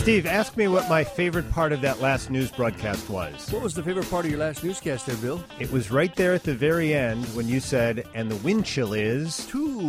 Steve, ask me what my favorite part of that last news broadcast was. What was the favorite part of your last newscast there, Bill? It was right there at the very end when you said, and the wind chill is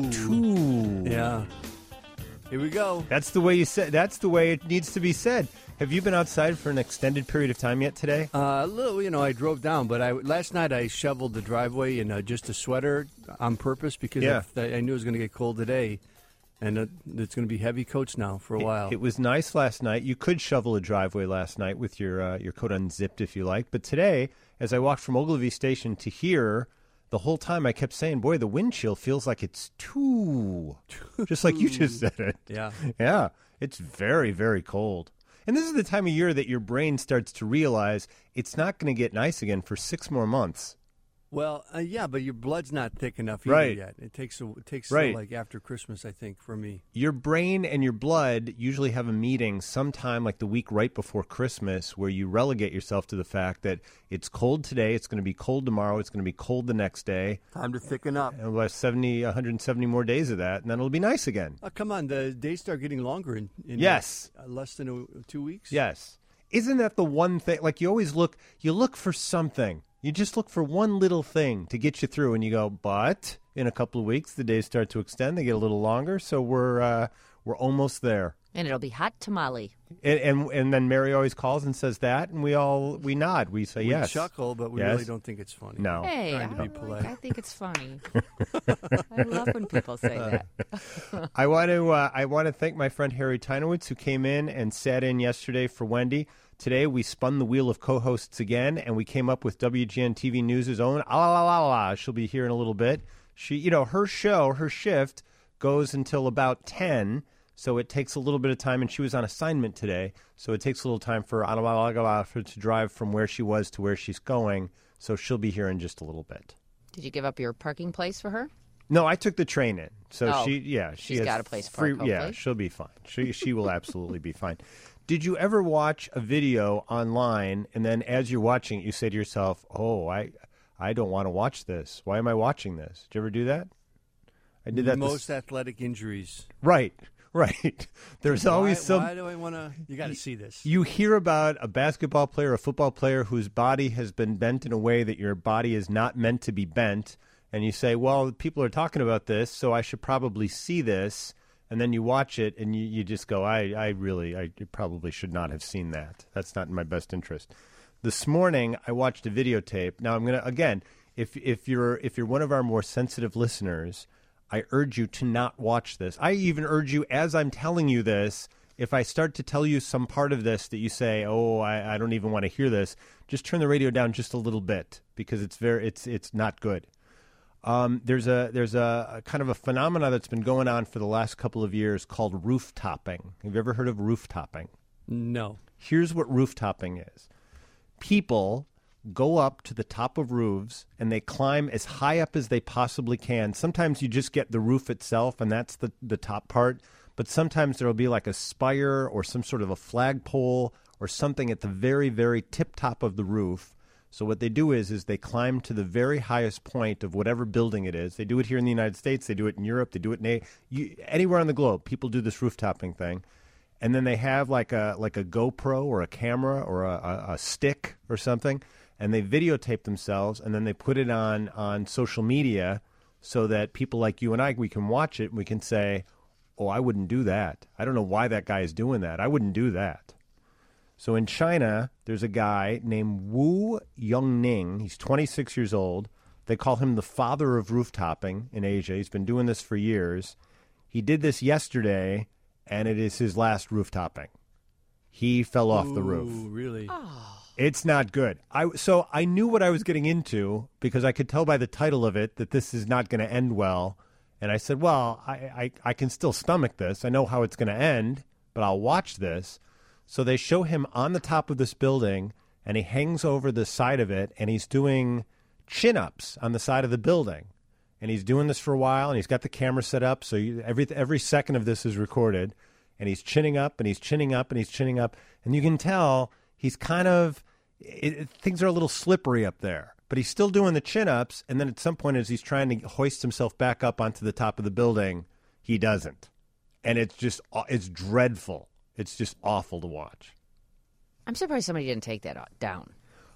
2. Yeah. Here we go. That's the way you said. That's the way it needs to be said. Have you been outside for an extended period of time yet today? A little, I drove down, but last night I shoveled the driveway in just a sweater on purpose because I knew it was going to get cold today. And it's going to be heavy coats now for a while. It was nice last night. You could shovel a driveway last night with your coat unzipped if you like. But today, as I walked from Ogilvie Station to here, the whole time I kept saying, boy, the wind chill feels like it's 2. Just like you just said it. Yeah. Yeah. It's very, very cold. And this is the time of year that your brain starts to realize it's not going to get nice again for 6 more months. Well, yeah, but your blood's not thick enough either yet. It takes like after Christmas, I think, for me. Your brain and your blood usually have a meeting sometime like the week right before Christmas where you relegate yourself to the fact that it's cold today, it's going to be cold tomorrow, it's going to be cold the next day. Time to thicken up. And we'll have 170 more days of that, and then it'll be nice again. Oh, come on, the days start getting longer in yes. Less than 2 weeks? Yes. Isn't that the one thing? Like you always look for something. You just look for one little thing to get you through, and you go, but in a couple of weeks, the days start to extend. They get a little longer, so we're almost there. And it'll be hot tamale. And then Mary always calls and says that, and we nod. We say yes. We chuckle, but we really don't think it's funny. No. Hey, I think it's funny. I love when people say that. I want to thank my friend Harry Tynowitz, who came in and sat in yesterday for Wendy. Today, we spun the wheel of co-hosts again, and we came up with WGN TV News' own She'll be here in a little bit. She, her shift goes until about 10, so it takes a little bit of time, and she was on assignment today, so it takes a little time for to drive from where she was to where she's going, so she'll be here in just a little bit. Did you give up your parking place for her? No, I took the train in, so she's got a place for her. Yeah, she'll be fine. She will absolutely be fine. Did you ever watch a video online, and then as you're watching it, you say to yourself, oh, I don't want to watch this. Why am I watching this? Did you ever do that? I did that. Most athletic injuries. Right. There's always some. Why do I want to? You got to see this. You hear about a basketball player, a football player whose body has been bent in a way that your body is not meant to be bent, and you say, well, people are talking about this, so I should probably see this. And then you watch it, and you just go, I probably should not have seen that. That's not in my best interest. This morning, I watched a videotape. Now, I'm going to, again, if you're one of our more sensitive listeners, I urge you to not watch this. I even urge you, as I'm telling you this, if I start to tell you some part of this that you say, oh, I don't even want to hear this, just turn the radio down just a little bit because it's not good. There's a kind of a phenomena that's been going on for the last couple of years called roof-topping. Have you ever heard of roof-topping? No. Here's what roof-topping is. People go up to the top of roofs and they climb as high up as they possibly can. Sometimes you just get the roof itself and that's the top part, but sometimes there will be like a spire or some sort of a flagpole or something at the very, very tip-top of the roof. So what they do is they climb to the very highest point of whatever building it is. They do it here in the United States. They do it in Europe. They do it anywhere on the globe. People do this roof-topping thing. And then they have like a GoPro or a camera or a stick or something, and they videotape themselves, and then they put it on social media so that people like you and I, we can watch it, and we can say, oh, I wouldn't do that. I don't know why that guy is doing that. I wouldn't do that. So in China, there's a guy named Wu Yongning. He's 26 years old. They call him the father of roof-topping in Asia. He's been doing this for years. He did this yesterday, and it is his last roof-topping. He fell off the roof. Ooh, really? Oh. It's not good. So I knew what I was getting into because I could tell by the title of it that this is not going to end well. And I said, well, I can still stomach this. I know how it's going to end, but I'll watch this. So they show him on the top of this building, and he hangs over the side of it, and he's doing chin-ups on the side of the building. And he's doing this for a while, and he's got the camera set up, so every second of this is recorded. And he's chinning up, and he's chinning up, and he's chinning up. And you can tell he's kind of things are a little slippery up there. But he's still doing the chin-ups, and then at some point as he's trying to hoist himself back up onto the top of the building, he doesn't. And it's dreadful. It's just awful to watch. I'm surprised somebody didn't take that down.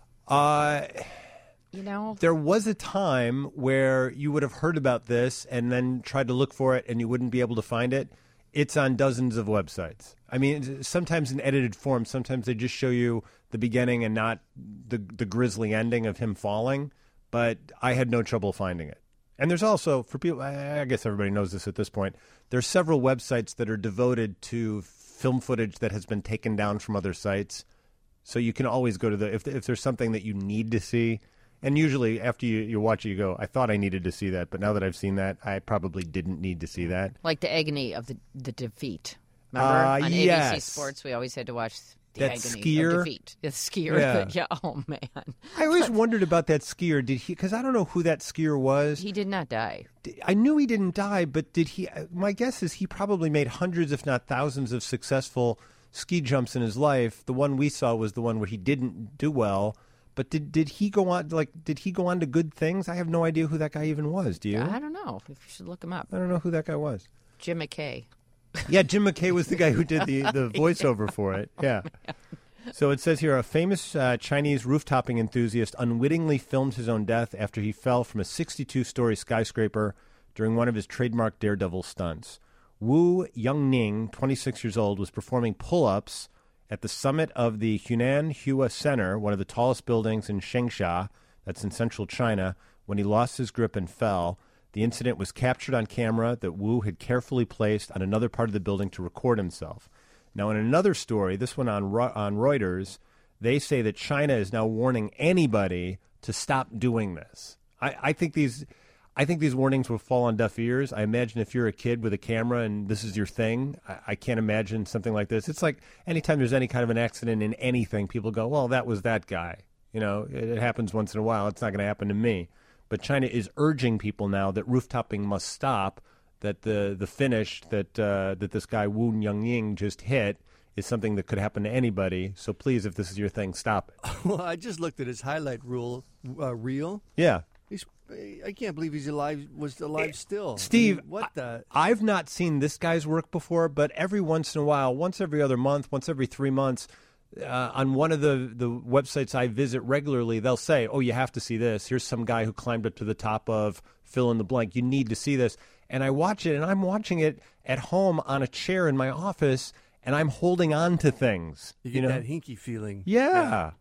There was a time where you would have heard about this and then tried to look for it and you wouldn't be able to find it. It's on dozens of websites. I mean, sometimes in edited form, sometimes they just show you the beginning and not the grisly ending of him falling. But I had no trouble finding it. And there's also, for people, I guess everybody knows this at this point, there's several websites that are devoted to film footage that has been taken down from other sites. So you can always go to if there's something that you need to see. And usually after you watch it, you go, I thought I needed to see that. But now that I've seen that, I probably didn't need to see that. Like the agony of the defeat. Remember? On ABC Sports, we always had to watch the agony of defeat. The skier. Yeah. Oh, man. I always wondered about that skier. Did he? Because I don't know who that skier was. He did not die. I knew he didn't die, but did he? My guess is he probably made hundreds, if not thousands, of successful ski jumps in his life. The one we saw was the one where he didn't do well. But did he go on? Did he go on to good things? I have no idea who that guy even was. Do you? I don't know. You should look him up. I don't know who that guy was. Jim McKay. Yeah, Jim McKay was the guy who did the voiceover for it. Yeah. So it says here, a famous Chinese roof-topping enthusiast unwittingly filmed his own death after he fell from a 62-story skyscraper during one of his trademark daredevil stunts. Wu Yongning, 26 years old, was performing pull-ups at the summit of the Hunan Hua Center, one of the tallest buildings in Changsha, that's in central China, when he lost his grip and fell. The incident was captured on camera that Wu had carefully placed on another part of the building to record himself. Now, in another story, this one on Reuters, they say that China is now warning anybody to stop doing this. I think these warnings will fall on deaf ears. I imagine if you're a kid with a camera and this is your thing, I can't imagine something like this. It's like anytime there's any kind of an accident in anything, people go, well, that was that guy. You know, it happens once in a while. It's not going to happen to me. But China is urging people now that roof-topping must stop, that the finish that this guy Wu Yongning just hit is something that could happen to anybody. So please, if this is your thing, stop it. Well, I just looked at his highlight reel. Yeah. I can't believe he's alive. Was alive still, Steve? I mean, what the? I've not seen this guy's work before, but every once in a while, once every other month, once every 3 months, on one of the websites I visit regularly, they'll say, "Oh, you have to see this. Here's some guy who climbed up to the top of fill in the blank. You need to see this." And I watch it, and I'm watching it at home on a chair in my office, and I'm holding on to things. You get that hinky feeling. Yeah.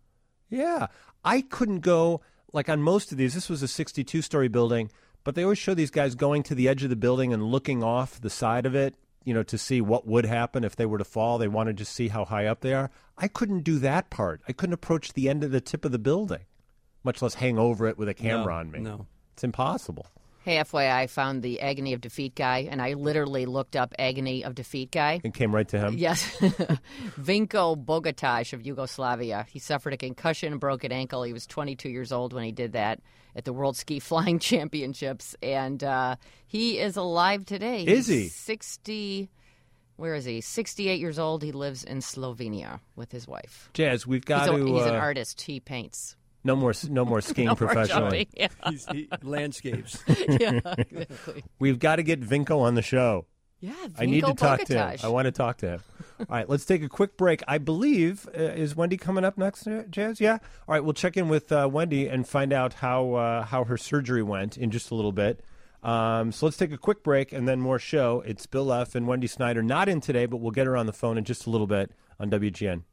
I couldn't go. Like on most of these, this was a 62-story building, but they always show these guys going to the edge of the building and looking off the side of it, you know, to see what would happen if they were to fall. They want to just see how high up they are. I couldn't do that part. I couldn't approach the end of the tip of the building, much less hang over it with a camera on me. No. It's impossible. Hey, FYI, I found the agony of defeat guy, and I literally looked up agony of defeat guy. It came right to him? Yes. Vinko Bogataj of Yugoslavia. He suffered a concussion and broke an ankle. He was 22 years old when he did that at the World Ski Flying Championships, and he is alive today. Is he? 60... Where is he? 68 years old. He lives in Slovenia with his wife. Jazz, we've got to... He's an artist. He paints. No more skiing professionally. Yeah. He landscapes. Yeah, exactly. We've got to get Vinko on the show. Yeah, I need to talk to him. Bogataj. I want to talk to him. All right, let's take a quick break. I believe, is Wendy coming up next, Jazz? Yeah? All right, we'll check in with Wendy and find out how her surgery went in just a little bit. So let's take a quick break and then more show. It's Bill F. and Wendy Snyder. Not in today, but we'll get her on the phone in just a little bit on WGN.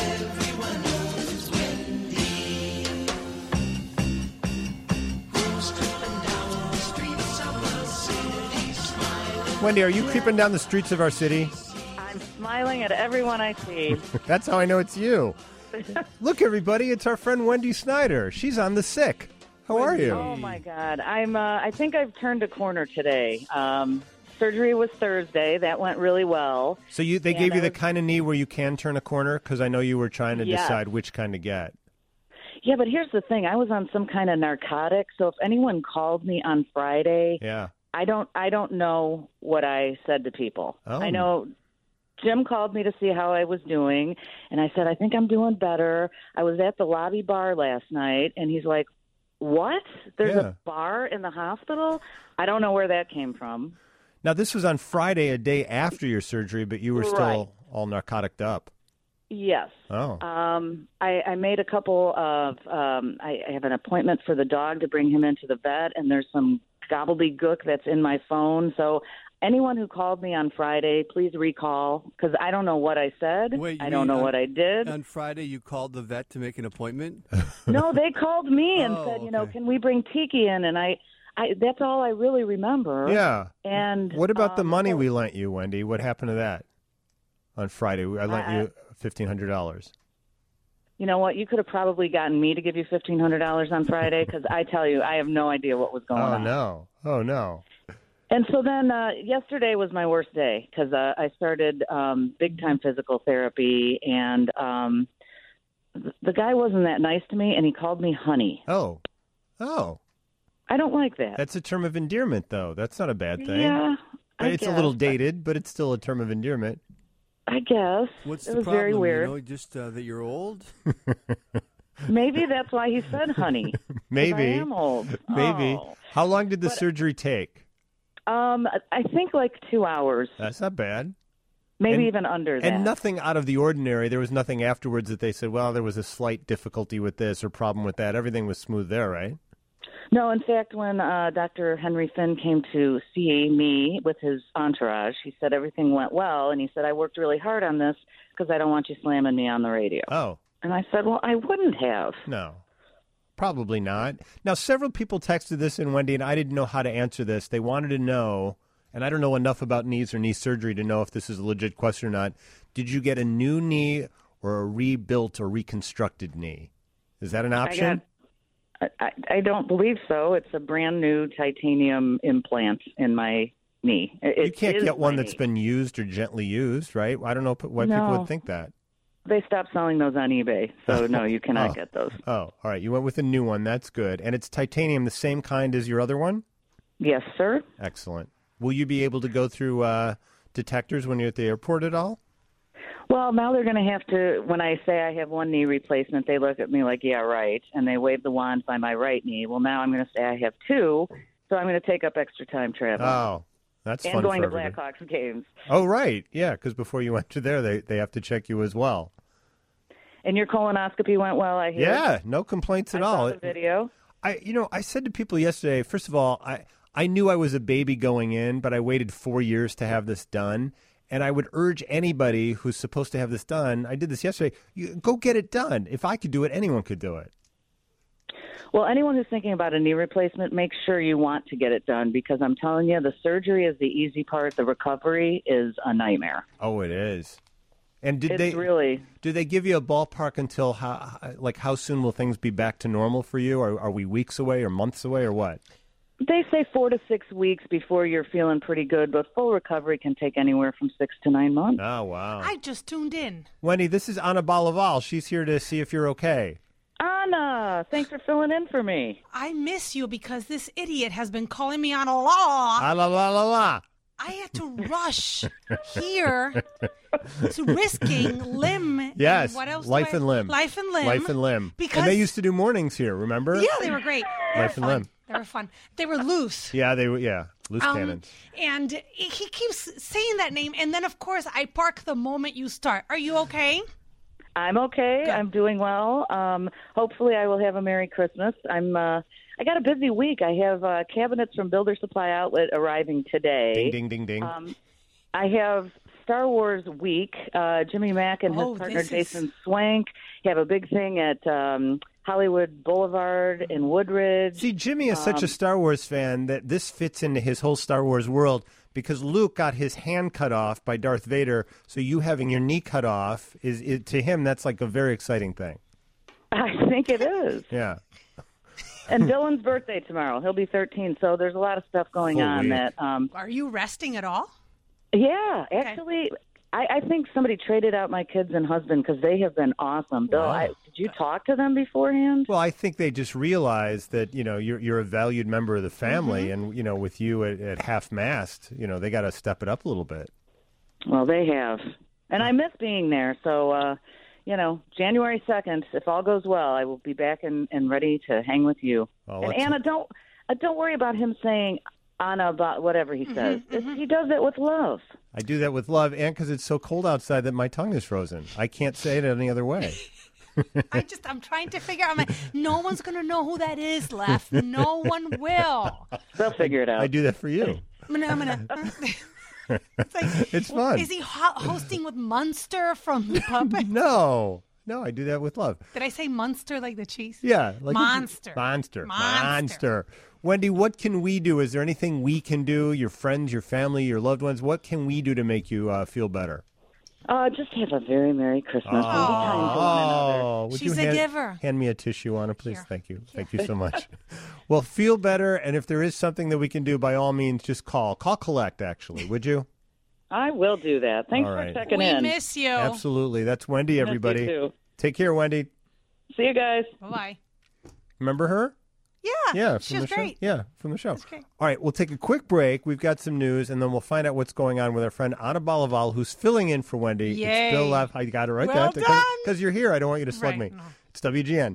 Wendy, are you creeping down the streets of our city? I'm smiling at everyone I see. That's how I know it's you. Look, everybody, it's our friend Wendy Snyder. She's on The Sick. How are you? Oh, my God. I think I've turned a corner today. Surgery was Thursday. That went really well. So they gave you the kind of knee where you can turn a corner? Because I know you were trying to Yes. decide which kind to get. Yeah, but here's the thing. I was on some kind of narcotic, so if anyone called me on Friday, Yeah. I don't know what I said to people. Oh. I know Jim called me to see how I was doing, and I said, I think I'm doing better. I was at the lobby bar last night, and he's like, what? There's Yeah. a bar in the hospital? I don't know where that came from. Now, this was on Friday, a day after your surgery, but you were still all narcoticed up. Yes. Oh. I made a couple of. I have an appointment for the dog to bring him into the vet, and there's some gobbledygook that's in my phone. So anyone who called me on Friday, please recall, because I don't know what I said. Wait, I don't know what I did. On Friday, you called the vet to make an appointment? No, they called me and said, okay. can we bring Tiki in? And I that's all I really remember. Yeah. And what about the money we lent you, Wendy? What happened to that on Friday? I lent you $1,500. You know what? You could have probably gotten me to give you $1,500 on Friday, because I tell you, I have no idea what was going on. Oh, no. And so then yesterday was my worst day, because I started big-time physical therapy, and the guy wasn't that nice to me, and he called me honey. Oh. I don't like that. That's a term of endearment, though. That's not a bad thing. Yeah, It's a little dated, but it's still a term of endearment. I guess. What's it the was problem? very weird. Just that you're old? Maybe that's why he said honey. Maybe. I am old. Maybe. Oh. How long did the surgery take? I think like 2 hours. That's not bad. Maybe even under that. And nothing out of the ordinary. There was nothing afterwards that they said, well, there was a slight difficulty with this or problem with that. Everything was smooth there, right? No, in fact, when Dr. Henry Finn came to see me with his entourage, he said everything went well, and he said, I worked really hard on this because I don't want you slamming me on the radio. Oh. And I said, well, I wouldn't have. No. Probably not. Now, several people texted this in, Wendy, and I didn't know how to answer this. They wanted to know, and I don't know enough about knees or knee surgery to know if this is a legit question or not. Did you get a new knee or a rebuilt or reconstructed knee? Is that an option? I don't believe so. It's a brand new titanium implant in my knee. You can't get one that's been used or gently used, right? I don't know why people would think that. They stopped selling those on eBay, so no, you cannot get those. Oh, all right. You went with a new one. That's good. And it's titanium, the same kind as your other one? Yes, sir. Excellent. Will you be able to go through detectors when you're at the airport at all? Well, now they're going to have to, when I say I have one knee replacement, they look at me like, yeah, right, and they wave the wand by my right knee. Well, now I'm going to say I have two, so I'm going to take up extra time traveling. Oh, that's fun. And going for to everybody. Blackhawks games. Oh, right. Yeah, because before you went to there, they have to check you as well. And your colonoscopy went well, I hear. Yeah, no complaints at all. I saw the video. I said to people yesterday, first of all, I knew I was a baby going in, but I waited 4 years to have this done. And I would urge anybody who's supposed to have this done, I did this yesterday, go get it done. If I could do it, anyone could do it. Well, anyone who's thinking about a knee replacement, make sure you want to get it done, because I'm telling you, the surgery is the easy part. The recovery is a nightmare. Oh, it is. And do they give you a ballpark until how soon will things be back to normal for you? Are we weeks away or months away or what? They say 4 to 6 weeks before you're feeling pretty good, but full recovery can take anywhere from 6 to 9 months. Oh, wow. I just tuned in. Wendy, this is Anna Balaval. She's here to see if you're okay. Anna, thanks for filling in for me. I miss you because this idiot has been calling me on a law. La la la la la. I had to rush here to risking limb. Yes, what else? Life and Limb. Life and Limb. Life and Limb. Because and they used to do mornings here, remember? Yeah, they were great. Life and Limb. They were fun. They were loose. Yeah, they were. Yeah, loose cannons. And he keeps saying that name, and then of course I park the moment you start. Are you okay? I'm okay. Good. I'm doing well. Hopefully, I will have a Merry Christmas. I got a busy week. I have cabinets from Builder Supply Outlet arriving today. Ding, ding, ding, ding. I have Star Wars Week. Jimmy Mack and his partner Jason Swank have a big thing at Hollywood Boulevard in Woodridge. See, Jimmy is such a Star Wars fan that this fits into his whole Star Wars world, because Luke got his hand cut off by Darth Vader, so you having your knee cut off, is to him, that's like a very exciting thing. I think it is. Yeah. And Dylan's birthday tomorrow. He'll be 13, so there's a lot of stuff going on that... Are you resting at all? Yeah, actually, I think somebody traded out my kids and husband because they have been awesome. Bill, Wow. did you talk to them beforehand? Well, I think they just realized that, you're a valued member of the family, and, with you at half-mast, they got to step it up a little bit. Well, they have. And I miss being there, so... January 2nd, if all goes well, I will be back and ready to hang with you. Oh, and Anna, don't worry about him saying, whatever he says. He does it with love. I do that with love, and because it's so cold outside that my tongue is frozen. I can't say it any other way. I'm trying to figure out. No one's going to know who that is, Left. No one will. They'll figure it out. I do that for you. I'm gonna. It's fun. Is he hosting with Munster from The Puppet? No, I do that with love. Did I say Munster like the cheese? Yeah. Like Monster. Monster. Wendy, what can we do? Is there anything we can do, your friends, your family, your loved ones? What can we do to make you feel better? Just have a very Merry Christmas. Be kind to one another. Would She's you a giver. Hand me a tissue, Anna, please? Here. Thank you. Thank you so much. Well, feel better, and if there is something that we can do, by all means, just call. Call Collect, actually, would you? I will do that. Thanks for checking in. We miss you. Absolutely. That's Wendy, everybody. Miss you too. Take care, Wendy. See you guys. Bye-bye. Remember her? Yeah. From She the was show. great. Yeah, from the show. That's great. All right, we'll take a quick break. We've got some news, and then we'll find out what's going on with our friend Anna Balaval, who's filling in for Wendy. Yay. It's Bill Leff. I got it right Well there. done. Because you're here. I don't want you to slug Right, me. no. It's WGN.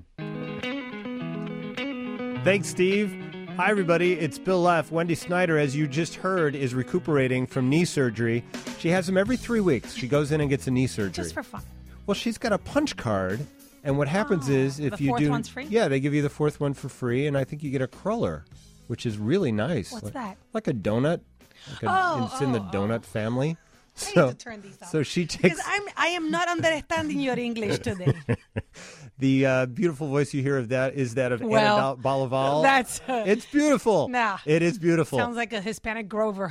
Thanks, Steve. Hi, everybody. It's Bill Leff. Wendy Snyder, as you just heard, is recuperating from knee surgery. She has them every 3 weeks. She goes in and gets a knee surgery. Just for fun. Well, she's got a punch card, and what happens is if the you fourth do, one's free? yeah, they give you the fourth one for free, and I think you get a cruller, which is really nice. What's that? Like a donut. It's in the donut family. I need to turn these off. So she takes Because I am not understanding your English today. the beautiful voice you hear of that is that of Well, Anna Balaval. that's it's beautiful. Nah. It is beautiful. Sounds like a Hispanic Grover.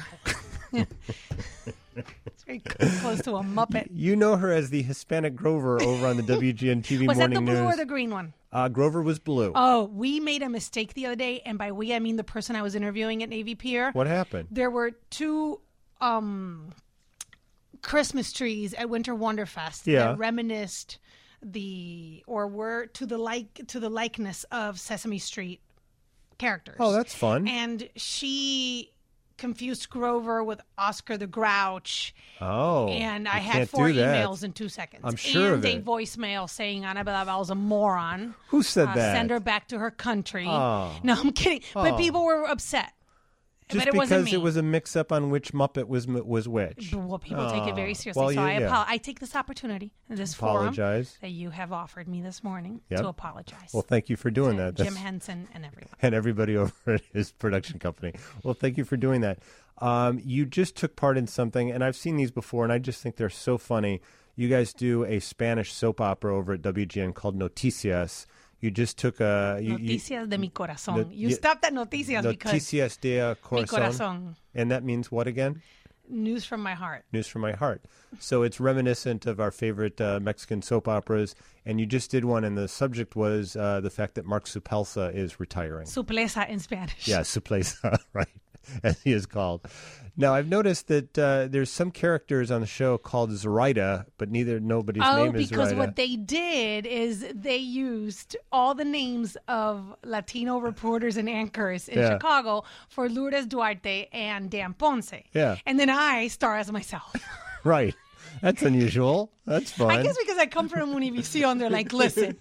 It's very close to a Muppet. You know her as the Hispanic Grover over on the WGN TV Was that Morning the blue News. or the green one? Grover was blue. Oh, we made a mistake the other day, and by we I mean the person I was interviewing at Navy Pier. What happened? There were two Christmas trees at Winter Wonderfest that reminisced were to the likeness of Sesame Street characters. Oh, that's fun. And she confused Grover with Oscar the Grouch. Oh, And I you had can't 4 do that. emails in 2 seconds. I'm sure and of a it. voicemail saying Anna Balaval's a moron. Who said that? Send her back to her country. Oh. No, I'm kidding. But people were upset. Just but it wasn't because me. it was a mix-up on which Muppet was which. Well, people take it very seriously. Well, so yeah. I take this opportunity in this Apologize. forum that you have offered me this morning Yep. to apologize. Well, thank you for doing to that. Jim That's- Henson and everyone. and everybody over at his production company. Well, thank you for doing that. You just took part in something, and I've seen these before, and I just think they're so funny. You guys do a Spanish soap opera over at WGN called Noticias. You just took a... Noticias de mi corazón. You yeah, stopped at Noticias because Noticias de mi Corazón. corazón. And that means what again? News from my heart. News from my heart. So it's reminiscent of our favorite Mexican soap operas, and you just did one, and the subject was the fact that Mark Supelsa is retiring. Suplesa in Spanish. Yeah, Supelsa, right, as he is called. Now, I've noticed that there's some characters on the show called Zoraida, but nobody's name is Zoraida. Because what they did is they used all the names of Latino reporters and anchors in Chicago for Lourdes Duarte and Dan Ponce. Yeah. And then I star as myself. Right. That's unusual. That's fun. I guess because I come from Univision, they're like, listen.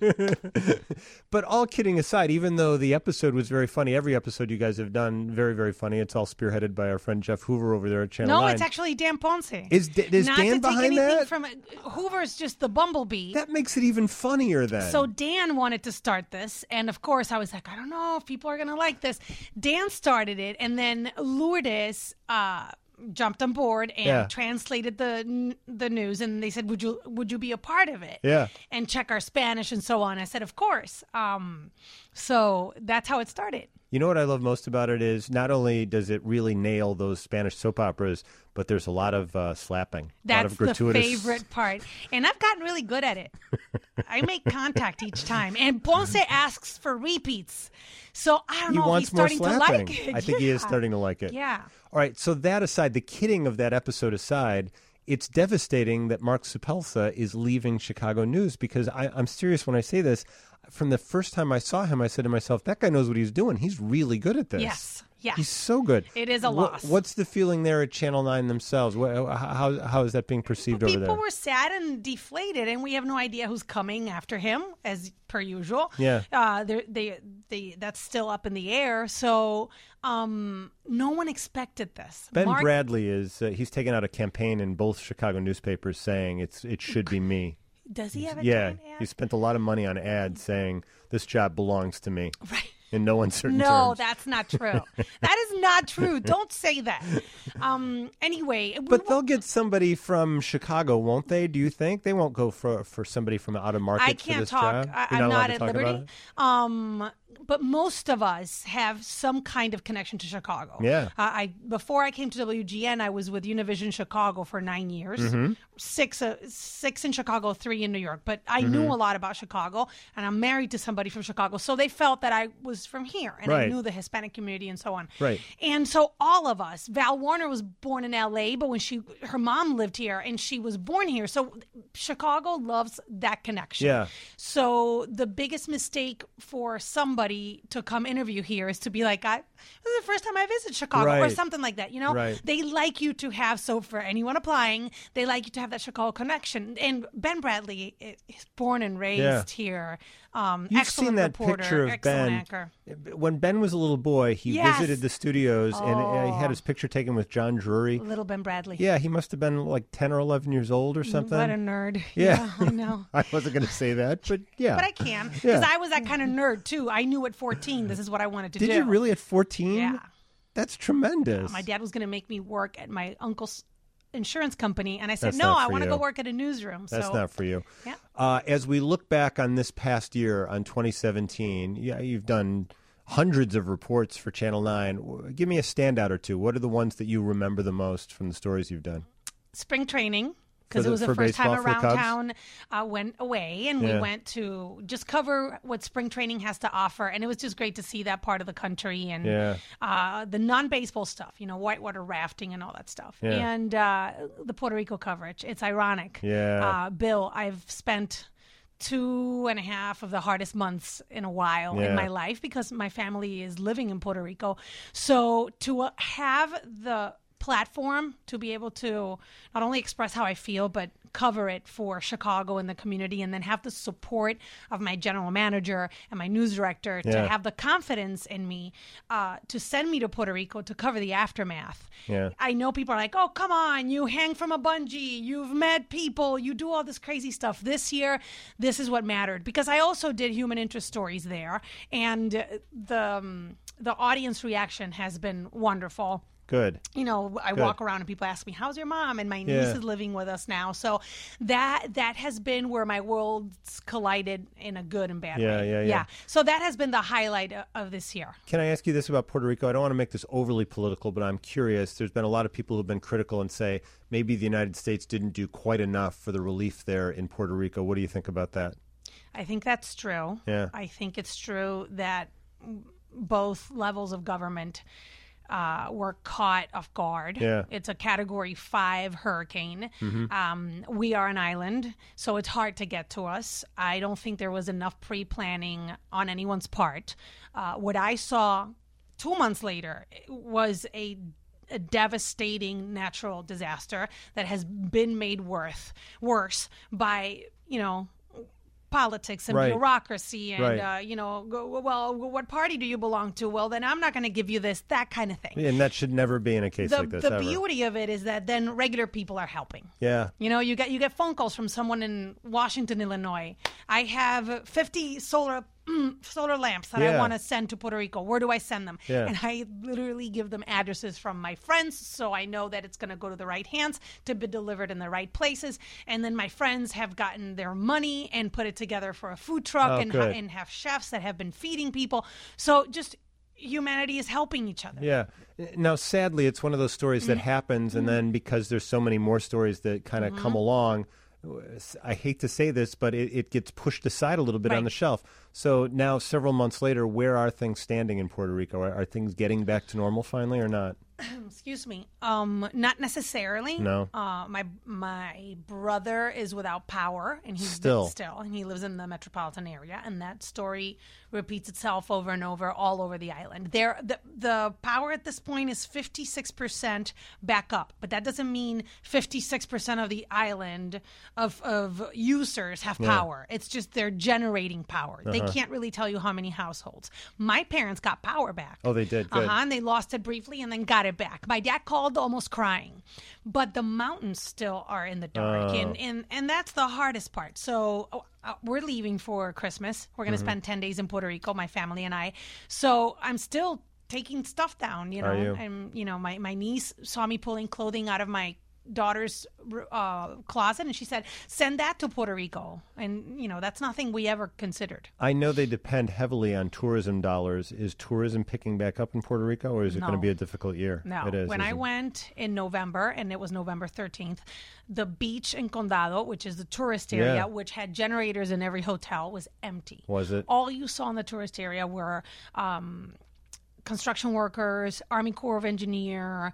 But all kidding aside, even though the episode was very funny, every episode you guys have done, very, very funny. It's all spearheaded by our friend Jeff Hoover over there at Channel 9. No, it's actually Dan Ponce. Is Not Dan to behind take anything that? from Hoover's just the bumblebee. That makes it even funnier then. So Dan wanted to start this, and of course I was like, I don't know if people are going to like this. Dan started it, and then Lourdes jumped on board and translated the news, and they said, would you be a part of it? Yeah. And check our Spanish and so on. I said, of course. So that's how it started. You know what I love most about it is not only does it really nail those Spanish soap operas, but there's a lot of slapping. That's a lot of gratuitous... the favorite part. And I've gotten really good at it. I make contact each time. And Ponce asks for repeats. So I don't know if he's starting to like it. I think he is starting to like it. Yeah. All right, so that aside, the kidding of that episode aside, it's devastating that Mark Supelsa is leaving Chicago News, because I'm serious when I say this. From the first time I saw him, I said to myself, that guy knows what he's doing. He's really good at this. Yes. Yeah. He's so good. It is a loss. What's the feeling there at Channel 9 themselves? How is that being perceived over there? People were sad and deflated, and we have no idea who's coming after him, as per usual. Yeah. That's still up in the air. So no one expected this. Ben Bradley he's taken out a campaign in both Chicago newspapers saying it should be me. Does he have a giant ad? He spent a lot of money on ads saying this job belongs to me. Right. In no uncertain terms. No, that's not true. That is not true. Don't say that. Anyway. But they'll get somebody from Chicago, won't they? Do you think? They won't go for somebody from out of market for this job? I'm not at liberty. But most of us have some kind of connection to Chicago. Yeah. Before I came to WGN, I was with Univision Chicago for 9 years. Mm-hmm. Six in Chicago, 3 in New York. But I knew a lot about Chicago, and I'm married to somebody from Chicago. So they felt that I was from here, and I knew the Hispanic community and so on. Right. And so all of us, Val Warner was born in L.A., but her mom lived here, and she was born here. So Chicago loves that connection. Yeah. So the biggest mistake for somebody to come interview here is to be like, this is the first time I visit Chicago or something like that. Right. They like you to have, so for anyone applying, they like you to have that Chicago connection. And Ben Bradley is born and raised here. You've seen that picture of Ben. Anchor. When Ben was a little boy, he visited the studios and he had his picture taken with John Drury. Little Ben Bradley. Yeah, he must have been like 10 or 11 years old or something. What a nerd. Yeah, I know. I wasn't going to say that, but yeah. But I can, because I was that kind of nerd too. I knew at 14 this is what I wanted to do. Did you really at 14? Yeah. That's tremendous. My dad was going to make me work at my uncle's insurance company, and I said, That's no, not I for want to you. go work at a newsroom. That's not for you. Yeah. As we look back on this past year, on 2017, you've done hundreds of reports for Channel 9. Give me a standout or two. What are the ones that you remember the most from the stories you've done? Spring training. Because it was the first time around town, went away, and we went to just cover what spring training has to offer. And it was just great to see that part of the country and the non-baseball stuff, whitewater rafting and all that stuff. Yeah. And the Puerto Rico coverage. It's ironic. Yeah. Bill, I've spent 2.5 of the hardest months in a while in my life because my family is living in Puerto Rico. So to have the platform to be able to not only express how I feel, but cover it for Chicago and the community, and then have the support of my general manager and my news director to have the confidence in me to send me to Puerto Rico to cover the aftermath. Yeah. I know people are like, oh, come on, you hang from a bungee, you've met people, you do all this crazy stuff. This year, this is what mattered, because I also did human interest stories there, and the audience reaction has been wonderful. Good. I walk around and people ask me, how's your mom? And my niece is living with us now. So that has been where my worlds collided in a good and bad way. Yeah. So that has been the highlight of this year. Can I ask you this about Puerto Rico? I don't want to make this overly political, but I'm curious. There's been a lot of people who've been critical and say maybe the United States didn't do quite enough for the relief there in Puerto Rico. What do you think about that? I think that's true. Yeah. I think it's true that both levels of government were caught off guard. Yeah. It's a Category 5 hurricane. Mm-hmm. We are an island, so it's hard to get to us. I don't think there was enough pre-planning on anyone's part. What I saw 2 months later was a devastating natural disaster that has been made worse by, politics and bureaucracy and, well, what party do you belong to? Well, then I'm not going to give you this, that kind of thing. And that should never be in a case like this, The ever. beauty of it is that then regular people are helping. Yeah. You get phone calls from someone in Washington, Illinois. I have 50 solar lamps that I want to send to Puerto Rico. Where do I send them? Yeah. And I literally give them addresses from my friends, so I know that it's going to go to the right hands to be delivered in the right places. And then my friends have gotten their money and put it together for a food truck and have chefs that have been feeding people. So just humanity is helping each other. Yeah. Now, sadly, it's one of those stories that happens, and then because there's so many more stories that kind of come along, I hate to say this, but it gets pushed aside a little bit on the shelf. So now, several months later, where are things standing in Puerto Rico? Are things getting back to normal finally or not? Excuse me. Not necessarily. No. My brother is without power, and he lives in the metropolitan area, and that story repeats itself over and over all over the island. The power at this point is 56% back up, but that doesn't mean 56% of the island of users have power. It's just they're generating power. They can't really tell you how many households. My parents got power back. Oh, they did. Good. And they lost it briefly and then got it back. My dad called almost crying, but the mountains still are in the dark, and that's the hardest part. So we're leaving for Christmas. We're going to spend 10 days in Puerto Rico, my family and I. So I'm still taking stuff down, Are you? And my niece saw me pulling clothing out of my daughter's closet, and she said, send that to Puerto Rico. And that's nothing we ever considered. I know they depend heavily on tourism dollars. Is tourism picking back up in Puerto Rico, or is it going to be a difficult year? No. It is. When I went in November, and it was November 13th, the beach in Condado, which is the tourist area, which had generators in every hotel, was empty. Was it? All you saw in the tourist area were construction workers, Army Corps of Engineer,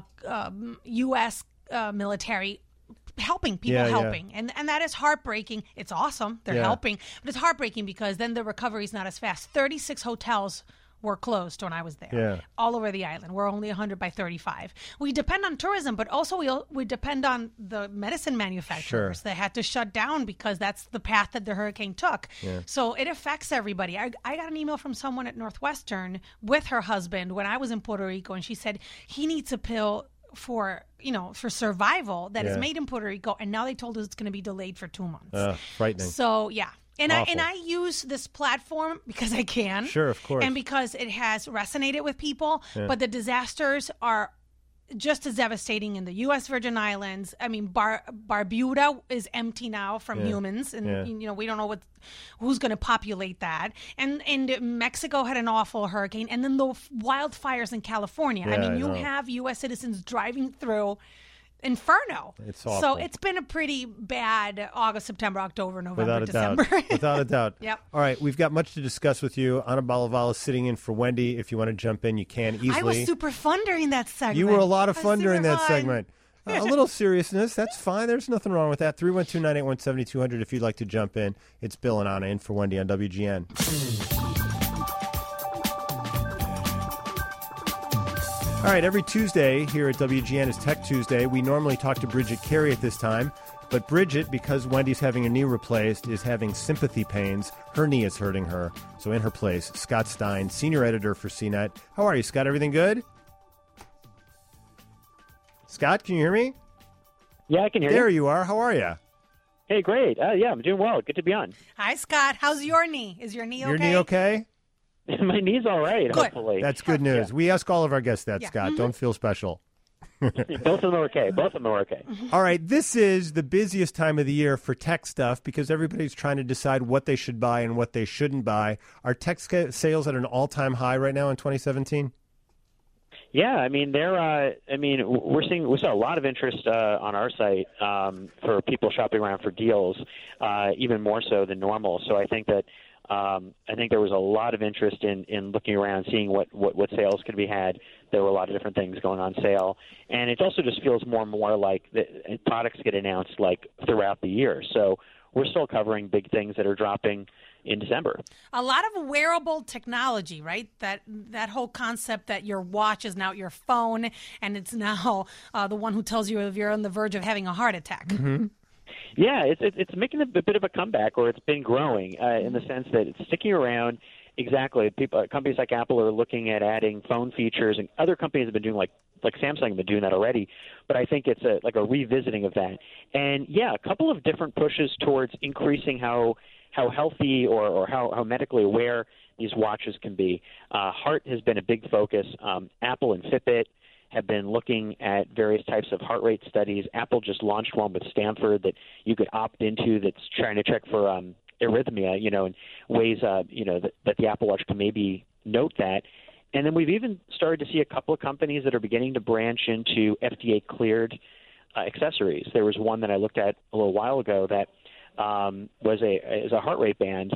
U.S. Military helping people. And that is heartbreaking. It's awesome, they're helping, but it's heartbreaking because then the recovery is not as fast. 36 hotels were closed when I was there, all over the island. We're only 100 by 35. We depend on tourism, but also we depend on the medicine manufacturers that had to shut down because that's the path that the hurricane took. So it affects everybody. I got an email from someone at Northwestern with her husband when I was in Puerto Rico, and she said he needs a pill for survival that is made in Puerto Rico, and now they told us it's going to be delayed for 2 months. Frightening. So and Awful. I use this platform because I can. Sure, of course. And because it has resonated with people, but the disasters are just as devastating in the U.S. Virgin Islands. I mean, Barbuda is empty now from humans, and we don't know who's going to populate that. And Mexico had an awful hurricane, and then the wildfires in California. I mean, you have U.S. citizens driving through inferno. It's awful. So it's been a pretty bad August, September, October, November, Without a December. doubt. Without a doubt. Yep. All right, we've got much to discuss with you. Ana Balaval is sitting in for Wendy. If you want to jump in, you can easily. I was super fun during that segment. You were a lot of fun during that segment. A little seriousness, that's fine. There's nothing wrong with that. 312-981-7200 if you'd like to jump in. It's Bill and Ana in for Wendy on WGN. All right, every Tuesday here at WGN is Tech Tuesday. We normally talk to Bridget Carey at this time, but Bridget, because Wendy's having her knee replaced, is having sympathy pains. Her knee is hurting her. So in her place, Scott Stein, senior editor for CNET. How are you, Scott? Everything good? Scott, can you hear me? Yeah, I can hear you. There you are. How are you? Hey, great. Yeah, I'm doing well. Good to be on. Hi, Scott. How's your knee? Is your knee okay? Your knee okay? My knee's all right, Good. hopefully. That's good news. Yeah. We ask all of our guests that, Scott. Don't feel special. Both of them are okay. All right, this is the busiest time of the year for tech stuff because everybody's trying to decide what they should buy and what they shouldn't buy. Are tech sales at an all-time high right now in 2017? Yeah, I mean we saw a lot of interest on our site for people shopping around for deals, even more so than normal. So I think that there was a lot of interest in looking around, seeing what sales could be had. There were a lot of different things going on sale, and it also just feels more and more like the products get announced like throughout the year. So we're still covering big things that are dropping in December. A lot of wearable technology, right? That whole concept that your watch is now your phone, and it's now the one who tells you if you're on the verge of having a heart attack. Mm-hmm. Yeah, it's making a bit of a comeback, or it's been growing in the sense that it's sticking around. Exactly. Companies like Apple are looking at adding phone features, and other companies have been doing like Samsung have been doing that already. But I think it's a revisiting of that. And yeah, a couple of different pushes towards increasing how healthy or how medically aware these watches can be. Heart has been a big focus. Apple and Fitbit have been looking at various types of heart rate studies. Apple just launched one with Stanford that you could opt into that's trying to check for arrhythmia, and ways, that the Apple Watch can maybe note that. And then we've even started to see a couple of companies that are beginning to branch into FDA-cleared accessories. There was one that I looked at a little while ago that is a heart rate band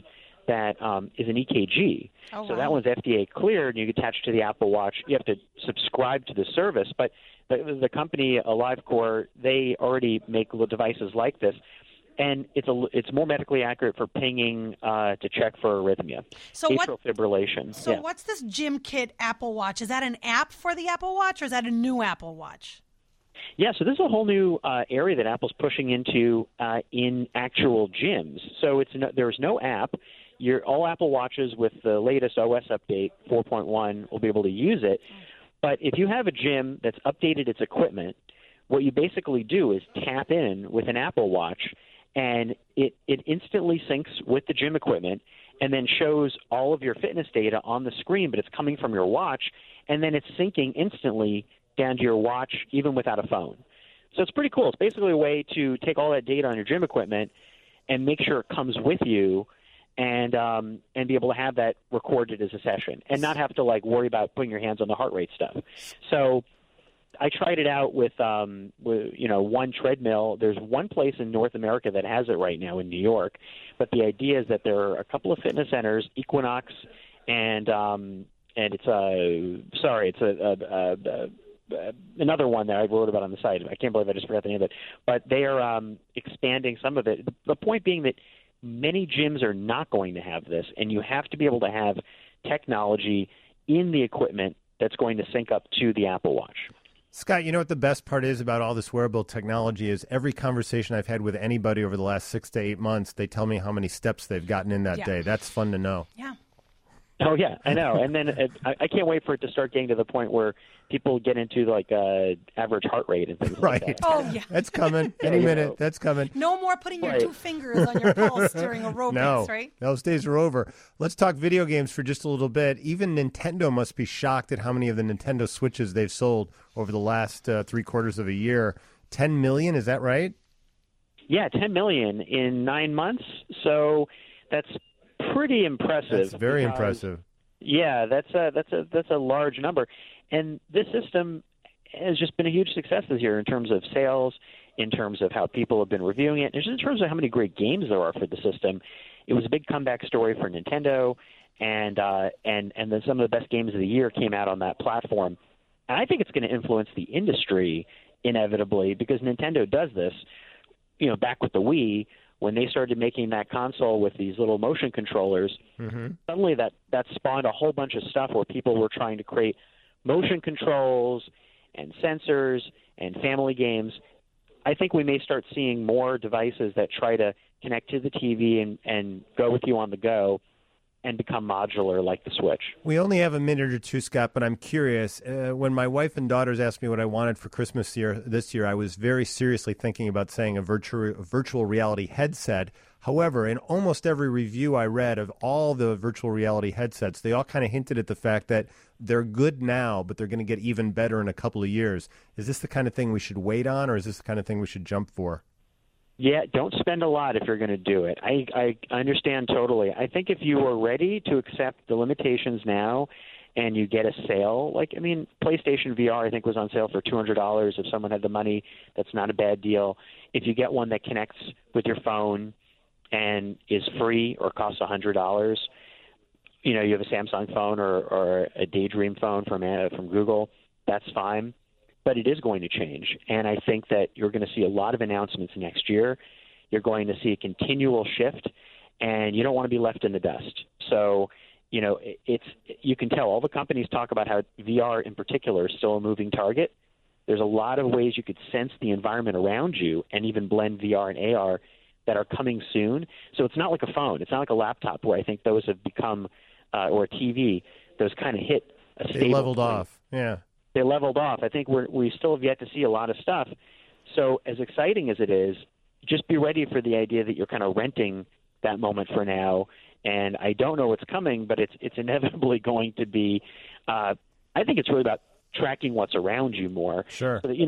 that is an EKG. Oh, so wow. that one's FDA cleared, and you attach it to the Apple Watch. You have to subscribe to the service, but the company AliveCor, they already make little devices like this, and it's more medically accurate for pinging to check for arrhythmia, atrial fibrillation. So what's this GymKit Apple Watch? Is that an app for the Apple Watch, or is that a new Apple Watch? Yeah, so this is a whole new area that Apple's pushing into in actual gyms. So there's no app. All Apple Watches with the latest OS update, 4.1, will be able to use it. But if you have a gym that's updated its equipment, what you basically do is tap in with an Apple Watch, and it instantly syncs with the gym equipment and then shows all of your fitness data on the screen, but it's coming from your watch, and then it's syncing instantly down to your watch, even without a phone. So it's pretty cool. It's basically a way to take all that data on your gym equipment and make sure it comes with you, and be able to have that recorded as a session, and not have to worry about putting your hands on the heart rate stuff. So I tried it out with one treadmill. There's one place in North America that has it right now in New York, but the idea is that there are a couple of fitness centers, Equinox, and another one that I wrote about on the site. I can't believe I just forgot the name of it. But they are expanding some of it. The point being that many gyms are not going to have this, and you have to be able to have technology in the equipment that's going to sync up to the Apple Watch. Scott, you know what the best part is about all this wearable technology is every conversation I've had with anybody over the last 6 to 8 months, they tell me how many steps they've gotten in that day. That's fun to know. Yeah. Oh, yeah, I know. And then I can't wait for it to start getting to the point where people get into average heart rate and things like that. Oh, yeah. That's coming. Any minute. That's coming. No more putting your two fingers on your pulse during aerobics, right? Those days are over. Let's talk video games for just a little bit. Even Nintendo must be shocked at how many of the Nintendo Switches they've sold over the last 3/4 of a year. 10 million, is that right? Yeah, 10 million in 9 months. So that's pretty impressive. That's very impressive. Yeah, that's a large number, and this system has just been a huge success this year in terms of sales, in terms of how people have been reviewing it, and just in terms of how many great games there are for the system. It was a big comeback story for Nintendo, and then some of the best games of the year came out on that platform. And I think it's going to influence the industry inevitably because Nintendo does this. Back with the Wii, when they started making that console with these little motion controllers, suddenly that spawned a whole bunch of stuff where people were trying to create motion controls and sensors and family games. I think we may start seeing more devices that try to connect to the TV and go with you on the go and become modular like the Switch. We only have a minute or two, Scott, but I'm curious. When my wife and daughters asked me what I wanted for Christmas this year, I was very seriously thinking about saying a virtual reality headset. However, in almost every review I read of all the virtual reality headsets, they all kind of hinted at the fact that they're good now, but they're going to get even better in a couple of years. Is this the kind of thing we should wait on, or is this the kind of thing we should jump for? Yeah, don't spend a lot if you're going to do it. I understand totally. I think if you are ready to accept the limitations now and you get a sale, PlayStation VR I think was on sale for $200. If someone had the money, that's not a bad deal. If you get one that connects with your phone and is free or costs $100, you have a Samsung phone or a Daydream phone from Google, that's fine. But it is going to change, and I think that you're going to see a lot of announcements next year. You're going to see a continual shift, and you don't want to be left in the dust. So, you can tell all the companies talk about how VR in particular is still a moving target. There's a lot of ways you could sense the environment around you and even blend VR and AR that are coming soon. So it's not like a phone. It's not like a laptop where I think those have become, or a TV, those kind of hit a stable They leveled point. off, yeah. They leveled off. I think we still have yet to see a lot of stuff. So as exciting as it is, just be ready for the idea that you're kind of renting that moment for now. And I don't know what's coming, but it's inevitably going to be I think it's really about tracking what's around you more. Sure. So that,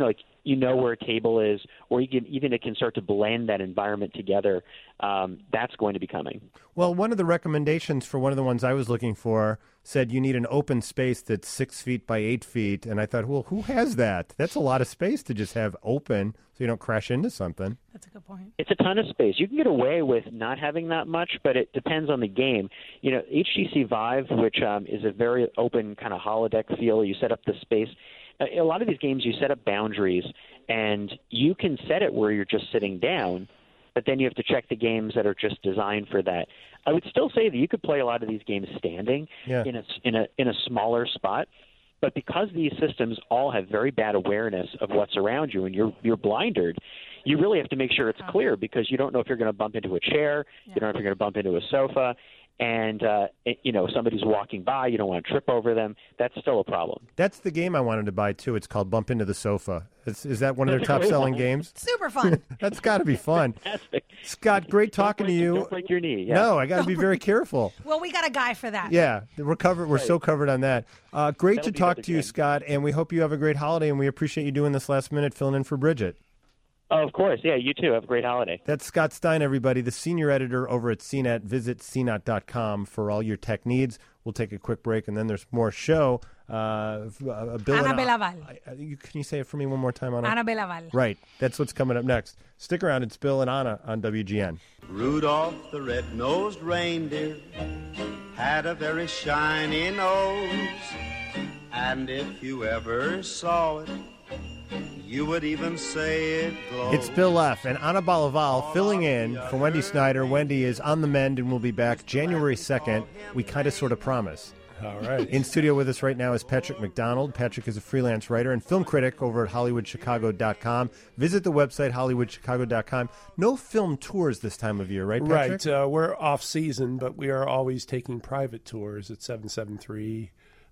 you know where a table is, or even it can start to blend that environment together. That's going to be coming. Well, one of the recommendations for one of the ones I was looking for said you need an open space that's 6 feet by 8 feet. And I thought, well, who has that? That's a lot of space to just have open so you don't crash into something. That's a good point. It's a ton of space. You can get away with not having that much, but it depends on the game. You know, HTC Vive, which is a very open kind of holodeck feel, you set up the space. A lot of these games, you set up boundaries, and you can set it where you're just sitting down, but then you have to check the games that are just designed for that. I would still say that you could play a lot of these games standing in a smaller spot, but because these systems all have very bad awareness of what's around you and you're blinded, you really have to make sure it's clear because you don't know if you're going to bump into a chair, you don't know if you're going to bump into a sofa, and somebody's walking by, you don't want to trip over them. That's still a problem. That's the game I wanted to buy too. It's called Bump Into the Sofa. Is that one of their top-selling games? Super fun. That's got to be fun. Fantastic. Scott, great talking to you. Don't break your knee. Yeah. No, I got to be very careful. Well, we got a guy for that. Yeah, we're covered. We're so covered on that. Great to talk to you, good. Scott, and we hope you have a great holiday. And we appreciate you doing this last minute, filling in for Bridget. Oh, of course. Yeah, you too. Have a great holiday. That's Scott Stein, everybody, the senior editor over at CNET. Visit CNET.com for all your tech needs. We'll take a quick break, and then there's more show. Bill Ana Belaval. Can you say it for me one more time, Ana? Ana Belaval. Right. That's what's coming up next. Stick around. It's Bill and Ana on WGN. Rudolph the red-nosed reindeer had a very shiny nose, and if you ever saw it, you would even say it glows. It's Bill F. and Ana Belaval filling in for Wendy Snyder. Wendy is on the mend and will be back January 2nd. We kind of sort of promise. All right. In studio with us right now is Patrick McDonald. Patrick is a freelance writer and film critic over at HollywoodChicago.com. Visit the website, HollywoodChicago.com. No film tours this time of year, right, Patrick? Right. We're off-season, but we are always taking private tours at 773.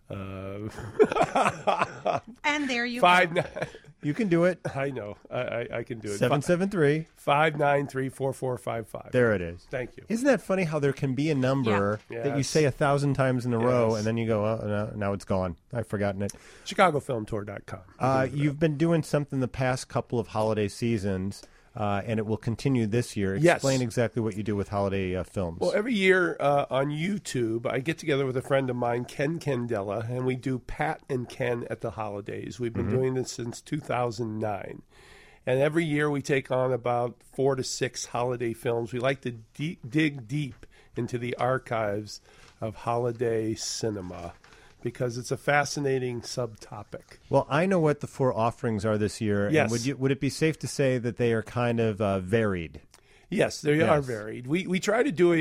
And there you go. You can do it. I know. I can do it. 773 593 4455. There it is. Thank you. Isn't that funny how there can be a number that you say 1,000 times in a row and then you go, oh, now it's gone. I've forgotten it. ChicagoFilmTour.com. You've been doing something the past couple of holiday seasons. And it will continue this year. Yes. Explain exactly what you do with holiday films. Well, every year on YouTube, I get together with a friend of mine, Ken Candela, and we do Pat and Ken at the holidays. We've been doing this since 2009. And every year we take on about 4 to 6 holiday films. We like to dig deep into the archives of holiday cinema, because it's a fascinating subtopic. Well, I know what the 4 offerings are this year. Yes. And would it be safe to say that they are kind of varied? Yes, they are varied. We try to do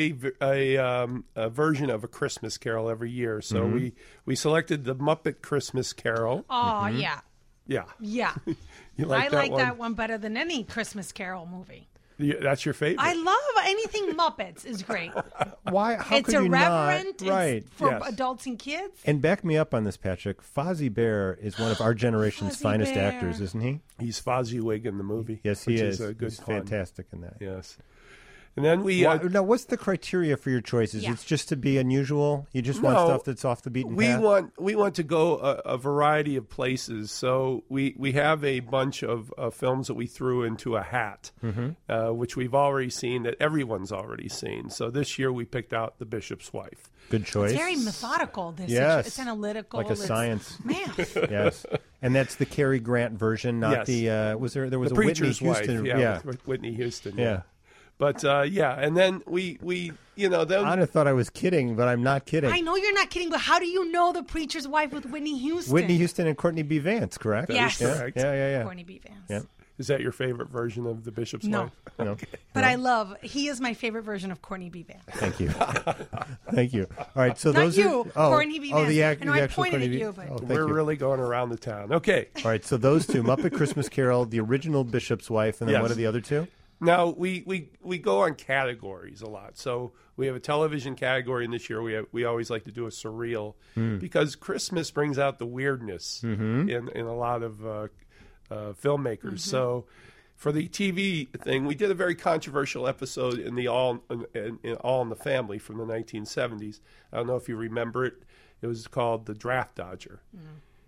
a version of A Christmas Carol every year. So we selected the Muppet Christmas Carol. Oh, yeah. Yeah. Yeah. You like I like that one better than any Christmas Carol movie. That's your favorite? I love anything Muppets is great. Why? How it's could you irreverent. not? Right. It's for Yes. adults and kids. And back me up on this, Patrick. Fozzie Bear is one of our generation's Fozzie finest Bear. actors, isn't he? He's Fozziewig in the movie. Yes, he which is. a good He's pun. fantastic in that. Yes. And then we... Now, what's the criteria for your choices? Yeah. It's just to be unusual? You just want stuff that's off the beaten path? We want to go a variety of places. So we have a bunch of films that we threw into a hat, which we've already seen, that everyone's already seen. So this year we picked out The Bishop's Wife. Good choice. It's very methodical. Yes. It's analytical. Like a science. Math. Yes. And that's the Cary Grant version, not Yes. there was The a Whitney Preacher's Houston. Wife. Yeah. With Whitney Houston. Yeah. But, and then we then... Anna thought I was kidding, but I'm not kidding. I know you're not kidding, but how do you know The Preacher's Wife with Whitney Houston? Whitney Houston and Courtney B. Vance, correct? Yes. That is correct. Yeah. Courtney B. Vance. Yeah. Is that your favorite version of The Bishop's No. Wife? No. But he is my favorite version of Courtney B. Vance. Thank you. Thank you. All right, so Not those you, are Courtney B. Vance. the I know I actual pointed Courtney at B. you, but- Oh, thank We're you. really going around the town. Okay. All right, so those two, Muppet Christmas Carol, the original Bishop's Wife, and then Yes. what are the other two? Now, we go on categories a lot. So we have a television category, and this year we always like to do a surreal, because Christmas brings out the weirdness in a lot of filmmakers. So for the TV thing, we did a very controversial episode in the All in the Family from the 1970s. I don't know if you remember it. It was called The Draft Dodger.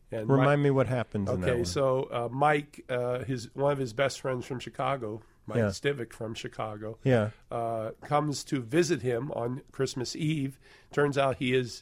And Remind me what happens in that Okay, one. so Mike, one of his best friends from Chicago, Mike Stivic from Chicago, comes to visit him on Christmas Eve. Turns out he is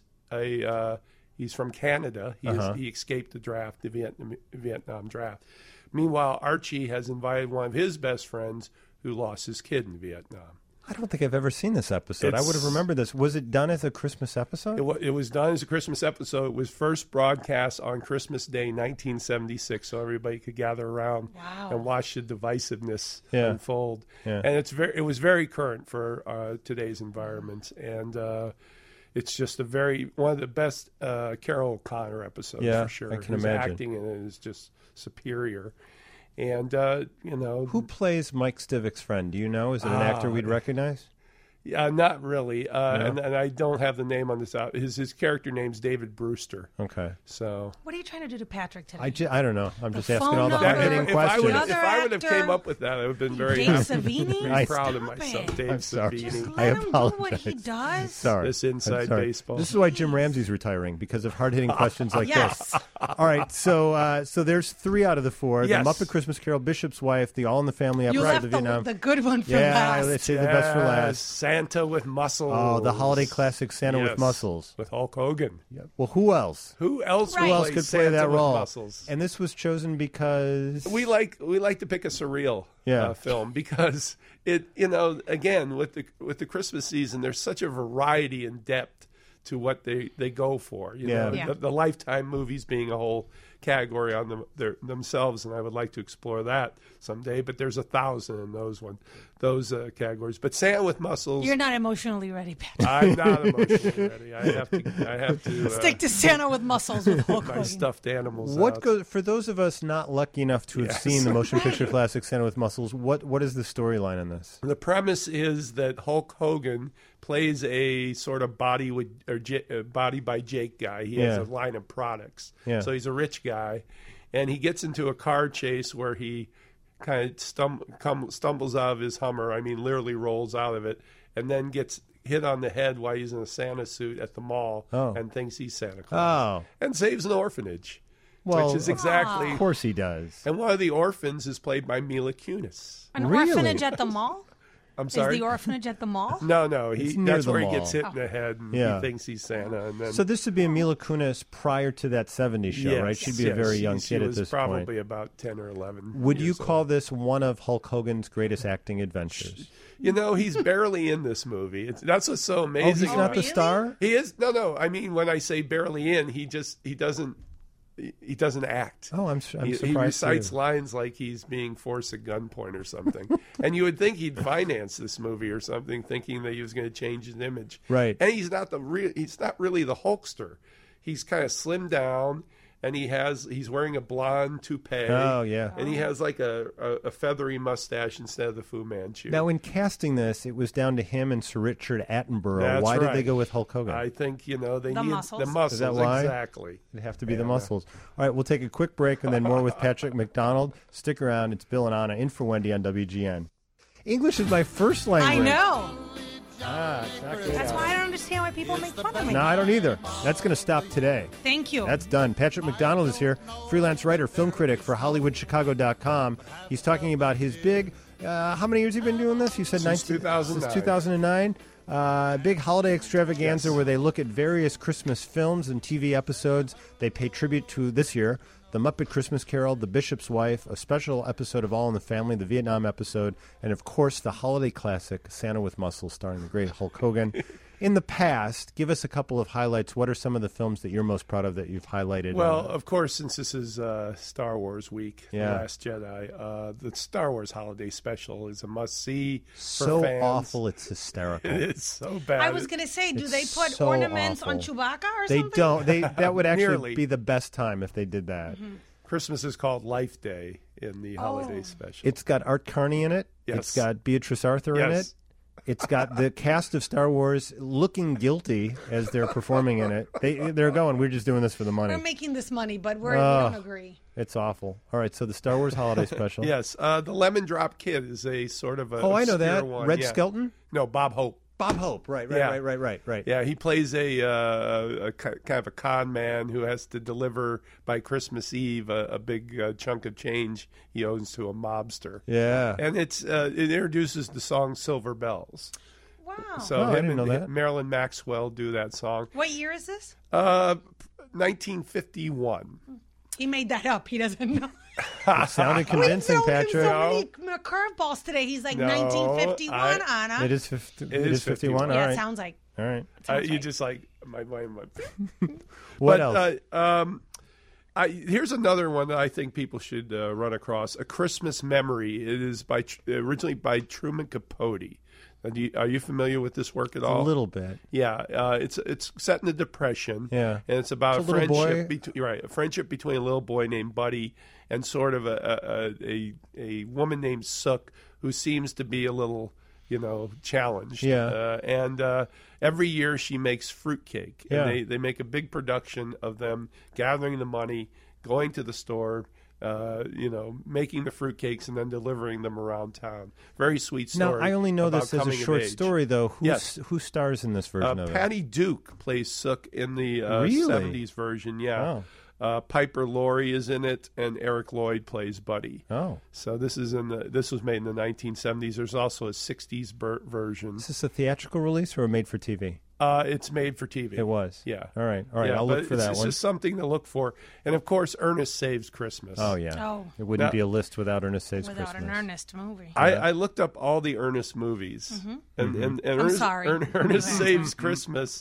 he's from Canada. He escaped the draft, the Vietnam draft. Meanwhile, Archie has invited one of his best friends who lost his kid in Vietnam. I don't think I've ever seen this episode. I would have remembered this. Was it done as a Christmas episode? It was done as a Christmas episode. It was first broadcast on Christmas Day, 1976, so everybody could gather around and watch the divisiveness unfold. Yeah. And it was very current for today's environment, and it's just one of the best Carol O'Connor episodes for sure. I can His imagine. acting in it is just superior. And, Who plays Mike Stivic's friend? Do you know? Is it an actor we'd recognize? Yeah, not really. No? And I don't have the name on this out. His character name's David Brewster. Okay. So what are you trying to do to Patrick today? I don't know. I'm just asking phone all the number. hard-hitting questions. If I would have came up with that, I would have been very Dave Savini? very proud of Stop myself. it. Dave I'm sorry. Savini. I Let him do apologize. what he does. Sorry. This inside I'm sorry. baseball. This is why Jim Ramsey's retiring, because of hard-hitting questions like Yes. this. All right, so there's 3 out of the 4. Yes. The Muppet Christmas Carol, Bishop's Wife, the All in the Family You episode left of Vietnam. the good one for yeah, last. let's say the best for last. Santa with muscles. Oh, the holiday classic Santa with muscles. With Hulk Hogan. Well, who else? Who else Right. Who else plays could play Santa that with role? muscles? And this was chosen because We like to pick a surreal film because it again with the Christmas season there's such a variety and depth to what they go for. The Lifetime movies being a whole category on themselves, and I would like to explore that someday. But there's 1,000 in those categories. But Santa with muscles. You're not emotionally ready, Patrick. I'm not emotionally ready. I have to Stick to Santa with muscles with Hulk my Hogan. stuffed animals. what out. goes for those of us not lucky enough to have seen the motion picture classic Santa with Muscles? What is the storyline in this? The premise is that Hulk Hogan plays a sort of body by Jake guy. He has a line of products. Yeah. So he's a rich guy, and he gets into a car chase where he kind of stumbles out of his Hummer. I mean, literally rolls out of it, and then gets hit on the head while he's in a Santa suit at the mall and thinks he's Santa Claus. And saves an orphanage, which is exactly... Of course he does. And one of the orphans is played by Mila Kunis. An orphanage at the mall? I'm sorry? Is the orphanage at the mall? No. It's near That's the where mall. he gets hit in the head and he thinks he's Santa. And then, So this would be a Mila Kunis prior to that 70s show, right? She'd be a very young kid at this She was probably point. about 10 or 11. Would you years call old. this one of Hulk Hogan's greatest acting adventures? He's barely in this movie. That's what's so amazing. He's not the star? He is. No. I mean, when I say barely in, he doesn't act. Oh, I'm surprised. He recites too. lines like he's being forced at gunpoint or something. And you would think he'd finance this movie or something, thinking that he was going to change his image. Right. And he's not really the Hulkster. He's kind of slimmed down, and he's wearing a blonde toupee. Oh, yeah. And he has like a feathery mustache instead of the Fu Manchu. Now, in casting this, it was down to him and Sir Richard Attenborough. That's Why did they right. go with Hulk Hogan? I think they need muscles. the muscles. Is that why? Exactly. It'd have to be the muscles. All right, we'll take a quick break and then more with Patrick McDonald. Stick around. It's Bill and Anna in for Wendy on WGN. English is my first language. I know. That's why I don't understand why people make fun of me. No, I don't either. That's going to stop today. Thank you. That's done. Patrick McDonald is here, freelance writer, film critic for HollywoodChicago.com. He's talking about his big, how many years have you been doing this? You said Since 2009. Since 2009. Big holiday extravaganza where they look at various Christmas films and TV episodes. They pay tribute to, this year, The Muppet Christmas Carol, The Bishop's Wife, a special episode of All in the Family, the Vietnam episode, and of course the holiday classic Santa with Muscles starring the great Hulk Hogan. In the past, give us a couple of highlights. What are some of the films that you're most proud of that you've highlighted? Well, of course, since this is Star Wars week, Yeah. The Last Jedi, the Star Wars holiday special is a must-see for so fans. awful it's hysterical. It's so bad. I was going to say, do they It's put so ornaments on awful. Chewbacca or They something? don't. That would actually Nearly. be the best time if they did that. Mm-hmm. Christmas is called Life Day in the holiday special. It's got Art Carney in it. Yes. It's got Beatrice Arthur in it. Yes. It's got the cast of Star Wars looking guilty as they're performing in it. They're going, we're just doing this for the money. We're making this money, but we don't agree. It's awful. All right, so the Star Wars holiday special. Yes, the Lemon Drop Kid is a sort of a Oh, I know obscure that. one. Red Yeah. Skelton? No, Bob Hope. Bob Hope, right. Yeah, he plays a kind of a con man who has to deliver by Christmas Eve a big chunk of change he owes to a mobster. Yeah, and it introduces the song "Silver Bells." Wow! So I him didn't know and that. Marilyn Maxwell do that song. What year is this? 1951. He made that up. He doesn't know. It sounded convincing, Patrick. So many curveballs today. He's like 1951, Anna. It is 51. All Yeah, right. it sounds like. All right. You just like my mind went. What else? else? Here's another one that I think people should run across: A Christmas Memory. It is originally by Truman Capote. Are you familiar with this work at all? A little bit. Yeah, it's set in the Depression. Yeah, and it's about a friendship. A friendship between a little boy named Buddy and sort of a woman named Sook, who seems to be a little, challenged. Yeah, and every year she makes fruitcake. Yeah, and they make a big production of them gathering the money, going to the store. Making the fruitcakes and then delivering them around town. Very sweet story. Now, I only know this as a short story, though. Who stars in this version of it? Patty Duke plays Sook in the 70s version, yeah. Oh. Piper Laurie is in it, and Eric Lloyd plays Buddy. Oh. So this was made in the 1970s. There's also a 60s version. Is this a theatrical release or a made-for-TV? It's made for TV. It was? Yeah. All right. Yeah, I'll look for that it's one. It's just something to look for. And, of course, Ernest Saves Christmas. Oh, yeah. Oh. It wouldn't be a list without Ernest Saves Christmas. Without an Ernest movie. I looked up all the Ernest movies. Mm-hmm. And I'm sorry. Ernest Saves Christmas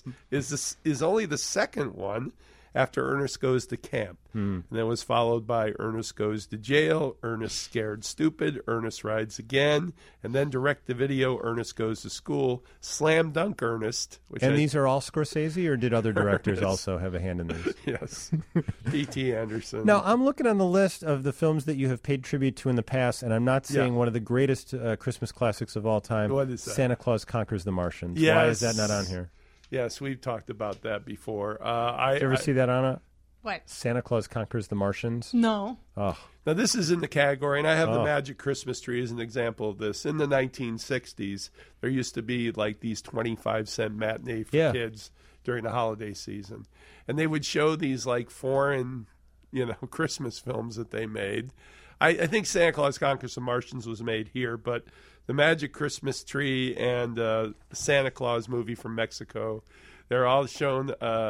is only the second one after Ernest Goes to Camp. And it was followed by Ernest Goes to Jail, Ernest Scared Stupid, Ernest Rides Again, and then direct-to-video Ernest Goes to School, Slam Dunk Ernest. These are all Scorsese, or did other directors also have a hand in these? Yes. P.T. Anderson. Now, I'm looking on the list of the films that you have paid tribute to in the past, and I'm not seeing one of the greatest Christmas classics of all time. What is that? Santa Claus Conquers the Martians. Yes. Why is that not on here? Yes, we've talked about that before. Did you ever see that, Anna? What? Santa Claus Conquers the Martians? No. Oh. Now, this is in the category, and I have the Magic Christmas Tree as an example of this. In the 1960s, there used to be like these 25-cent matinee for kids during the holiday season. And they would show these like foreign, Christmas films that they made. I think Santa Claus Conquers the Martians was made here, but the Magic Christmas Tree and the Santa Claus movie from Mexico, they're all shown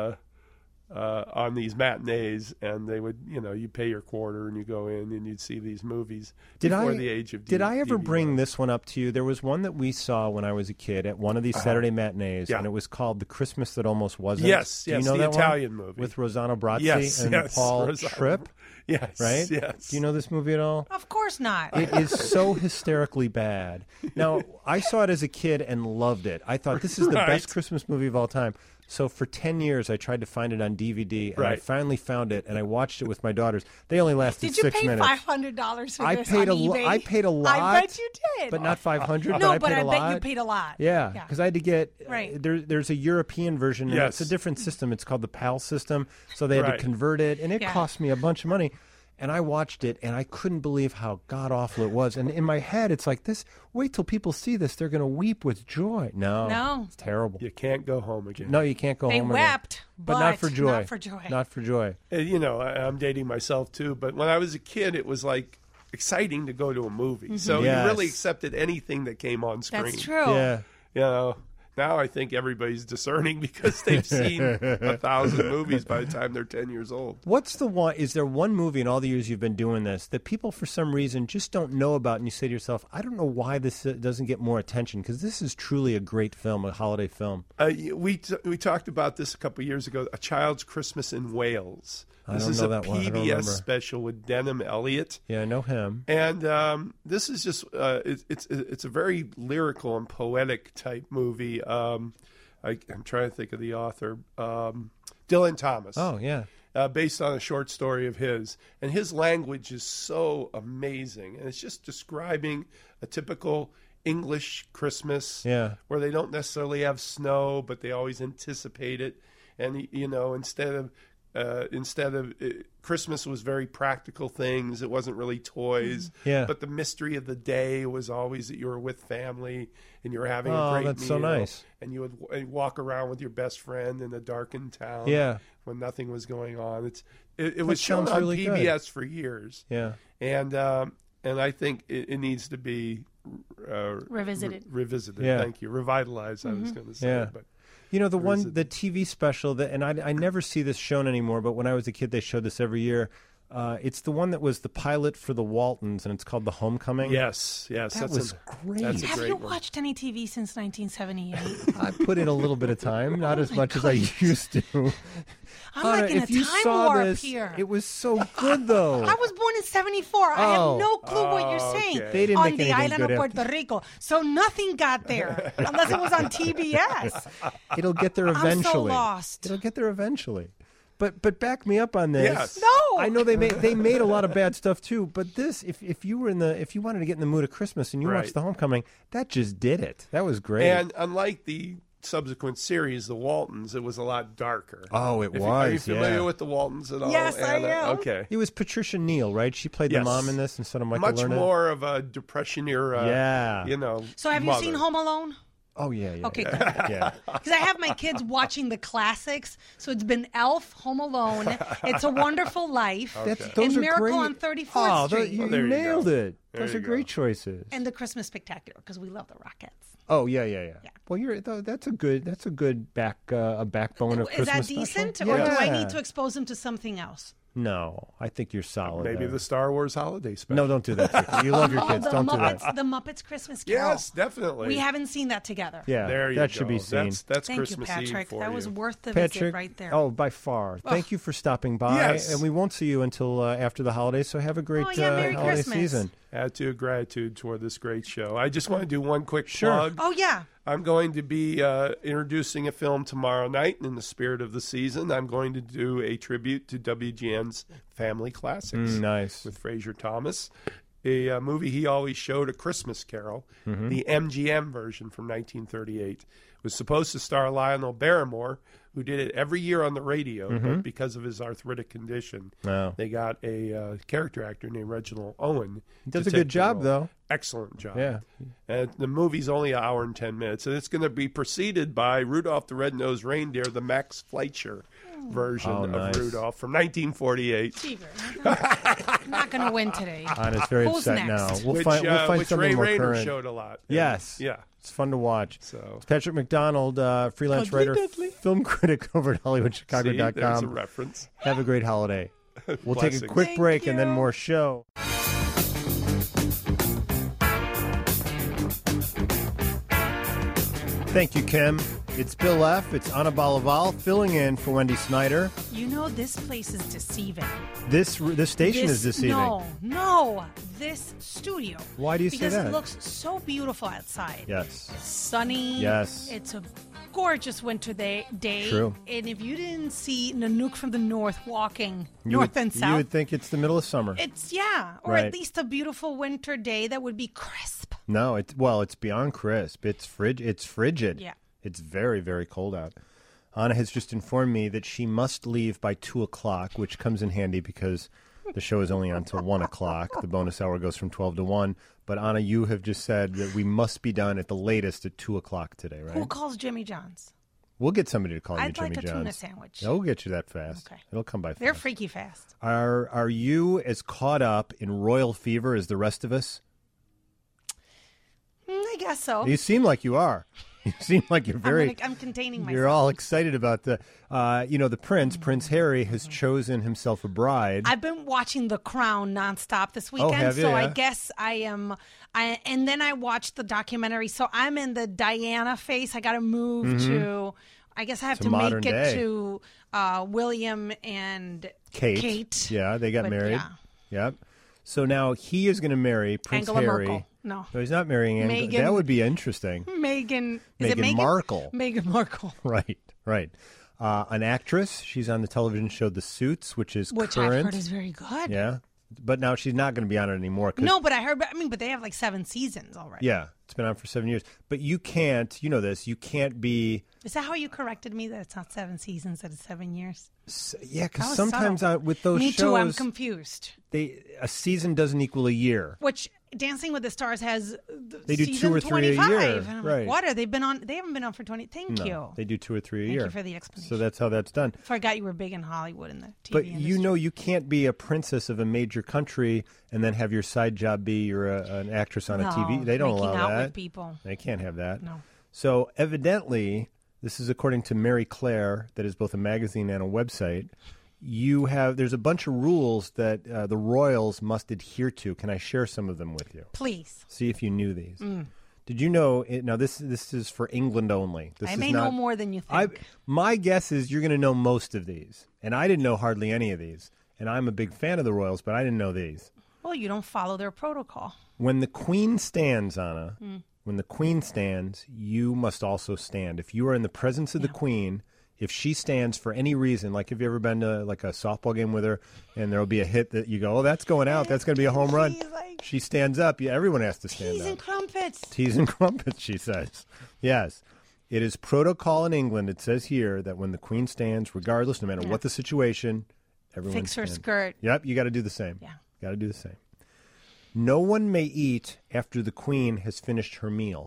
on these matinees, and they would, you pay your quarter and you go in and you'd see these movies before the age of Did I ever DVD. bring this one up to you? There was one that we saw when I was a kid at one of these Saturday matinees, and it was called The Christmas That Almost Wasn't. Yes, Do you know the that Italian one? movie. With Rosanna Brazzi and Paul Tripp. Yes, right? Yes. Do you know this movie at all? Of course not. It is so hysterically bad. Now, I saw it as a kid and loved it. I thought this is the best Christmas movie of all time. So for 10 years, I tried to find it on DVD, and I finally found it, and I watched it with my daughters. They only lasted 6 minutes. Did you pay $500 for I this paid on eBay? I paid a lot. I bet you did. But not $500. No, but I bet you paid a lot. Yeah, because I had to get there's a European version, and it's a different system. It's called the PAL system, so they had to convert it, and it cost me a bunch of money. And I watched it, and I couldn't believe how god-awful it was. And in my head, it's like, wait till people see this. They're going to weep with joy. No. It's terrible. You can't go home again. No, you can't go home again. They wept, but not for joy. Not for joy. Not for joy. And, I'm dating myself, too. But when I was a kid, it was like exciting to go to a movie. Mm-hmm. So you really accepted anything that came on screen. That's true. Yeah. Now I think everybody's discerning because they've seen 1,000 movies by the time they're 10 years old. What's the one? Is there one movie in all the years you've been doing this that people for some reason just don't know about, and you say to yourself, I don't know why this doesn't get more attention, because this is truly a great film, a holiday film. We talked about this a couple of years ago, A Child's Christmas in Wales. This is a PBS special with Denham Elliott. Yeah, I know him. And this is just it's a very lyrical and poetic type movie. I'm trying to think of the author, Dylan Thomas. Oh, yeah. Based on a short story of his. And his language is so amazing. And it's just describing a typical English Christmas where they don't necessarily have snow, but they always anticipate it. And, instead of instead of Christmas was very practical things. It wasn't really toys. Yeah. But the mystery of the day was always that you were with family and you were having a great that's meal. so nice. And you would walk around with your best friend in a darkened town. Yeah. When nothing was going on. It was shown sounds on really PBS good. for years. Yeah. And I think it needs to be Revisited. Revisited. Yeah. Thank you. Revitalized. I was going to say. Yeah. But You know, the TV special that, and I never see this shown anymore, but when I was a kid, they showed this every year. It's the one that was the pilot for the Waltons, and it's called The Homecoming. Yes, that was great. That's a Have great you one. watched any TV since 1978? I put in a little bit of time, not as much as I used to. I'm like in if a you time saw warp this, here. it was so good, though. I was born in 74. I have no clue what you're saying. okay. They didn't on make the anything island good of after- Puerto Rico. So nothing got there unless it was on TBS. It'll get there I'm so eventually. lost. It'll get there eventually. But back me up on this. Yes. No. I know they made a lot of bad stuff too, but this if you wanted to get in the mood of Christmas and you Right. watched The Homecoming, that just did it. That was great. And unlike the subsequent series, The Waltons, it was a lot darker. Oh, it Are you was. familiar Yeah. with The Waltons at all? Yes, I Anna? am. Okay. It was Patricia Neal, right? She played the Yes. mom in this instead of Michael Much Lerner. more of a Depression era. Yeah. So have you seen Home Alone? Oh yeah. Okay, Yeah. Because I have my kids watching the classics. So it's been Elf, Home Alone, It's a Wonderful Life, Those and are Miracle great. on 34th Oh, Street. you there you nailed go. it. There Those you are go. great choices. And the Christmas Spectacular, because we love the Rockettes. Oh yeah. Well, that's a good backbone of Is Christmas that special. decent? Yeah. Or do I need to expose them to something else? No, I think you're solid. Maybe there. the Star Wars holiday special. No, don't do that. Vicky. You love your kids. the Don't do Muppets, that. The Muppets Christmas Carol. Yes, definitely. We haven't seen that together. Yeah, There you that go. should be seen. That's Thank Christmas you, Patrick. Eve for That you. was worth the Patrick, visit right there. oh, by far. Thank you for stopping by. Yes. And we won't see you until after the holidays, so have a great Merry holiday Christmas. season. Attitude, gratitude toward this great show. I just want to do one quick Sure. plug. Oh, yeah. I'm going to be introducing a film tomorrow night in the spirit of the season. I'm going to do a tribute to WGN's Family Classics Nice. with Fraser Thomas, a movie he always showed, A Christmas Carol, the MGM version from 1938. It was supposed to star Lionel Barrymore, who did it every year on the radio, but because of his arthritic condition, Wow. they got a character actor named Reginald Owen. He does to a take good the job, role. though. Excellent job. Yeah. And the movie's only an hour and 10 minutes, and it's going to be preceded by Rudolph the Red-Nosed Reindeer, the Max Fleischer version Oh, nice. of Rudolph from 1948. Cheever. I'm not going to win today. Anna's very Who's upset next? now. We'll which find which something Ray more Rayner current. showed a lot. Yes. Yeah. It's fun to watch. So It's Patrick McDonald, freelance Dudley, writer, Dudley. film critic over at see, there's a HollywoodChicago.com. reference. Have a great holiday. We'll take a Blessings. quick Thank break and then you. more show. Thank you, Kim. It's Bill F. It's Anna Balaval filling in for Wendy Snyder. You know, this place is deceiving. This station is deceiving. No, this studio. Why do you say because that? it looks so beautiful outside. Yes. It's sunny. Yes. It's a gorgeous winter day. True. And if you didn't see Nanook from the north walking You north would, and south, You would think it's the middle of summer. or Right. at least a beautiful winter day that would be crisp. No, it's beyond crisp. It's frigid. Yeah. It's very, very cold out. Anna has just informed me that she must leave by 2:00, which comes in handy because the show is only on until 1:00. The bonus hour goes from 12 to 1. But Anna, you have just said that we must be done at the latest at 2:00 today, right? Who calls Jimmy John's? We'll get somebody to call you I'd Jimmy like a John's. tuna sandwich. They'll get you that fast. Okay. It'll come by fast. They're freaky fast. Are you as caught up in royal fever as the rest of us? I guess so. You seem like you are. You seem like you're very. I'm containing myself. You're all excited about the Prince Harry has chosen himself a bride. I've been watching The Crown nonstop this weekend, have you? so I Yeah. guess I am. And then I watched the documentary, so I'm in the Diana phase. I got to move to. I guess I have To to modern make it day. to William and Kate. Yeah, they got But, married. yeah. Yep. So now he is going to marry Prince Angela Harry. Merkel. No. He's not marrying Angela. Meghan- That would be interesting. Meghan. Is it Meghan Meghan Markle. Meghan Markle. Right. An actress. She's on the television show The Suits, which is Which current. I've heard is very good. Yeah. but now she's not going to be on it anymore. No, but I heard. But they have like 7 seasons already. Yeah, it's been on for 7 years. But you can't. You know this. You can't be. Is that how you corrected me that it's not 7 seasons, that it's 7 years? Yeah, because sometimes with those me shows, too. I'm confused. A season doesn't equal a year. Which Dancing with the Stars has. They do 2 or 3 25. a year, And I'm right? Like, what are they been on? They haven't been on for 20. Thank you. They do 2 or 3 a Thank year. you for the explanation. So that's how that's done. Forgot you were big in Hollywood in the TV But industry. you know, you can't be a princess of a major country and then have your side job be you're an actress on a TV. They don't making allow out that. with people. They can't have that. No. So evidently, this is according to Mary Claire, that is both a magazine and a website. There's a bunch of rules that the royals must adhere to. Can I share some of them with you? Please. See if you knew these. Did you know? Now this is for England only. I may know more than you think. My guess is you're going to know most of these, and I didn't know hardly any of these. And I'm a big fan of the royals, but I didn't know these. Well, you don't follow their protocol. When the Queen stands, Anna, when the Queen stands, you must also stand. If you are in the presence of the Queen, if she stands for any reason, like have you ever been to like a softball game with her, and there'll be a hit that you go, oh, that's going out, that's going to be a home run. She stands up. Yeah, everyone has to stand up. Teas and crumpets. Teas and crumpets, she says. Yes. It is protocol in England. It says here that when the Queen stands, regardless, no matter what the situation, everyone fix her stands. skirt. Yep, you got to do the same. Yeah. Got to do the same. No one may eat after the Queen has finished her meal.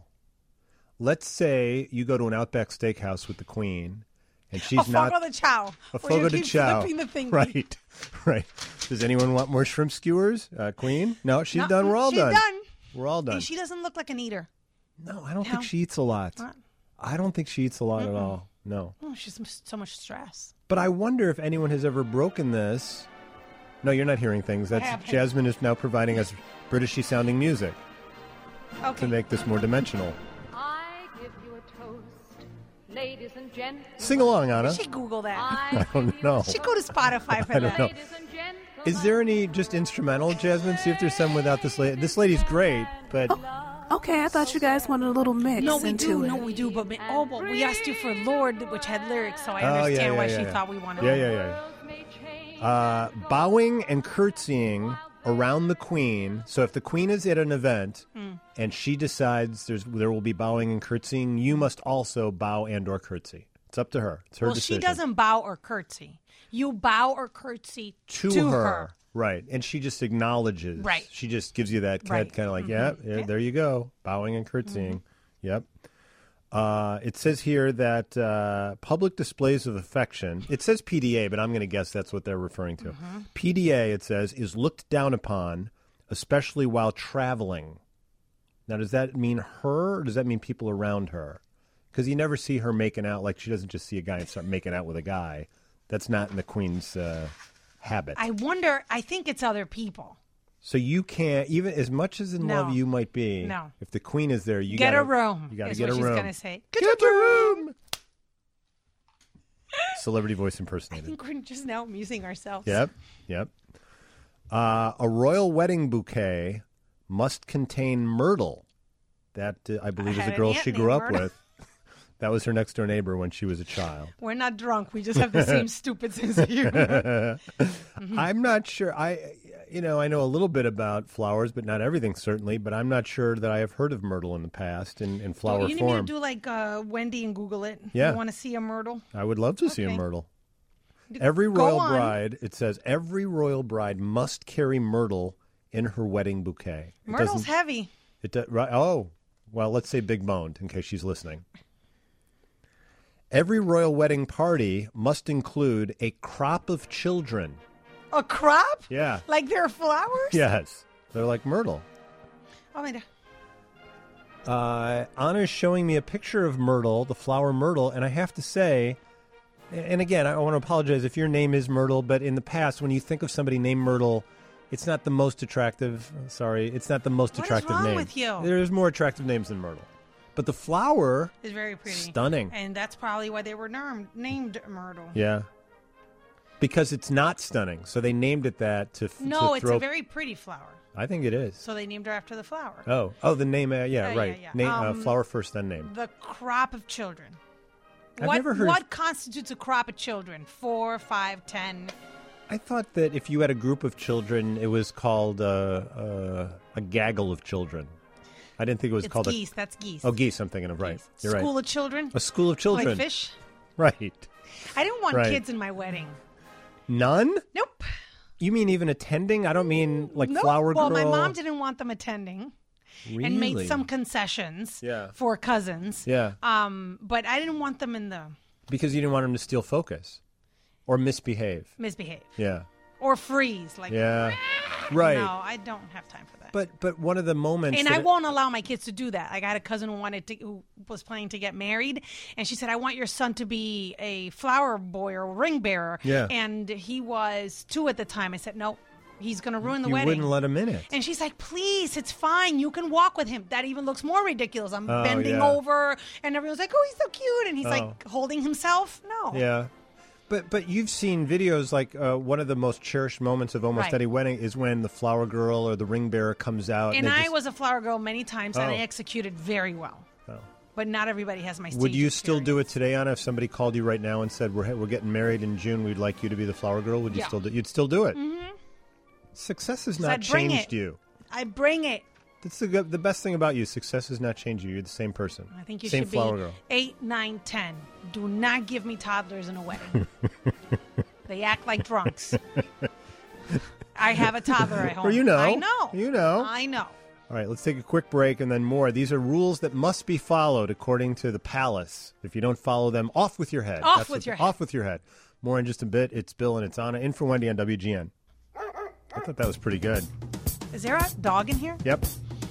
Let's say you go to an Outback Steakhouse with the Queen, and she's not Fogo de chao. a fogo de chao. Flipping the thing. Right, right. Does anyone want more shrimp skewers, Queen? No, she's done. We're all she's done. done. We're all done. And she doesn't look like an eater. No, I don't think she eats a lot. I don't think she eats a lot at all. No. Oh, she's so much stress. But I wonder if anyone has ever broken this. No, you're not hearing things. That's Jasmine is now providing us Britishy sounding music to make this more dimensional. I give you a toast, ladies and gentlemen. Sing along, Anna. She Google that. I don't know. She go to Spotify for I don't know. Is there any just instrumental, Jasmine? See if there's some without this lady. This lady's great, but... Okay, I thought you guys wanted a little mix. No, we into do. it. No, we do. But we asked you for Lord, which had lyrics, so I understand why she thought we wanted it. Yeah. Bowing and curtsying around the Queen. So if the Queen is at an event and she decides there will be bowing and curtsying, you must also bow and or curtsy. It's up to her. It's her decision. She doesn't bow or curtsy. You bow or curtsy to her. Right. And she just acknowledges. Right. She just gives you that kind of like, there you go. Bowing and curtsying. Yep. It says here that public displays of affection, it says PDA, but I'm going to guess that's what they're referring to. PDA, it says, is looked down upon, especially while traveling. Now, does that mean her or does that mean people around her? Because you never see her making out, like she doesn't just see a guy and start making out with a guy. That's not in the Queen's habit. I wonder, I think it's other people. So you can't, even as much as in love you might be, if the Queen is there, you get gotta, a room. You got to is get a what room. She's going to say. Get a room. Celebrity voice I impersonated. think we're just now amusing ourselves. Yep. A royal wedding bouquet must contain myrtle. That, I believe, is a girl she grew up with. That was her next door neighbor when she was a child. We're not drunk. We just have the same stupid sense of humor. I'm not sure. I know a little bit about flowers, but not everything, certainly. But I'm not sure that I have heard of myrtle in the past in flower form. You need me to do like Wendy and Google it? Yeah. You want to see a myrtle? I would love to see a myrtle. Every royal bride, it says, every royal bride must carry myrtle in her wedding bouquet. Myrtle's heavy. Right? Oh, well, let's say big boned in case she's listening. Every royal wedding party must include a crop of children. A crop? Yeah. Like they're flowers? Yes. They're like myrtle. Oh, my God. Anna's showing me a picture of myrtle, the flower myrtle, and I have to say, and again, I want to apologize if your name is Myrtle, but in the past, when you think of somebody named Myrtle, it's not the most attractive. Sorry, it's not the most attractive name. What is wrong with you? There's more attractive names than Myrtle. But the flower is very pretty. Stunning. And that's probably why they were named Myrtle. Yeah. Because it's not stunning. So they named it that to No, to it's throw... a very pretty flower. I think it is. So they named her after the flower. Oh, the name, right. Yeah. Name, flower first, then name. The crop of children. I've never heard What constitutes a crop of children? 4, 5, 10? I thought that if you had a group of children, it was called a gaggle of children. I didn't think it was called geese. That's geese. Oh, geese. I'm thinking of right. Geese. You're right. School of children. A school of children. Like fish. Right. I didn't want Right. kids in my wedding. None? Nope. You mean even attending? I don't mean like Nope. flower girl. Well, my mom didn't want them attending. And made Really? some concessions Yeah. for cousins. Yeah. But I didn't want them in the Because you didn't want them to steal focus or misbehave. misbehave Yeah. or freeze. Like, Yeah. Right. No, I don't have time for that. But one of the moments And that I won't allow my kids to do that. Like, I had a cousin who was planning to get married, and she said, "I want your son to be a flower boy or ring bearer." Yeah. And he was 2 at the time. I said, "No, he's going to ruin the you wedding." wouldn't let him in it. And she's like, "Please, it's fine. You can walk with him." That even looks more ridiculous. I'm Oh, bending yeah. over, and everyone's like, "Oh, he's so cute," and he's like holding himself. No. Yeah. But you've seen videos like one of the most cherished moments of almost Right. any wedding is when the flower girl or the ring bearer comes out. And they I just- was a flower girl many times, and I Oh. executed very well. Oh. But not everybody has my stage Would you still do it experience. today, Anna? If somebody called you right now and said, "We're getting married in June. We'd like you to be the flower girl," would you Yeah. still do? You'd still do it. Mm-hmm. Success has So not I'd bring changed it. you. I bring it. That's the best thing about you. Success has not changed you. You're the same person. I think you same should flower be girl. 8, 9, 10. Do not give me toddlers in a wedding. They act like drunks. I have a toddler at home. Well, you know. I know. You know. I know. All right, let's take a quick break and then more. These are rules that must be followed according to the palace. If you don't follow them, off with your head. Off with your head. Off with your head. More in just a bit. It's Bill and it's Anna. In for Wendy on WGN. I thought that was pretty good. Is there a dog in here? Yep.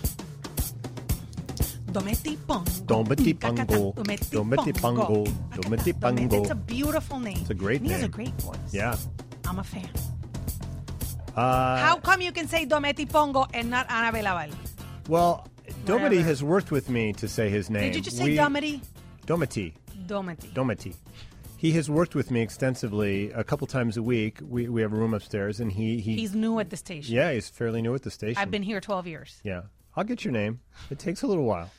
Dometi Pongo. Dometi Pongo. Dometi Dometi Pongo. Dometi Pongo. It's a beautiful name. It's a great and he has a name. great voice. Yeah. I'm a fan. Uh, How come you can say Dometi Pongo and not Ana Belaval? Well, Dometi Whatever. has worked with me to say his name. Did you just say Dometi? Dometi. Dometi. Dometi. He has worked with me extensively a couple times a week. We have a room upstairs, and He's new at the station. Yeah, he's fairly new at the station. I've been here 12 years. Yeah. I'll get your name. It takes a little while.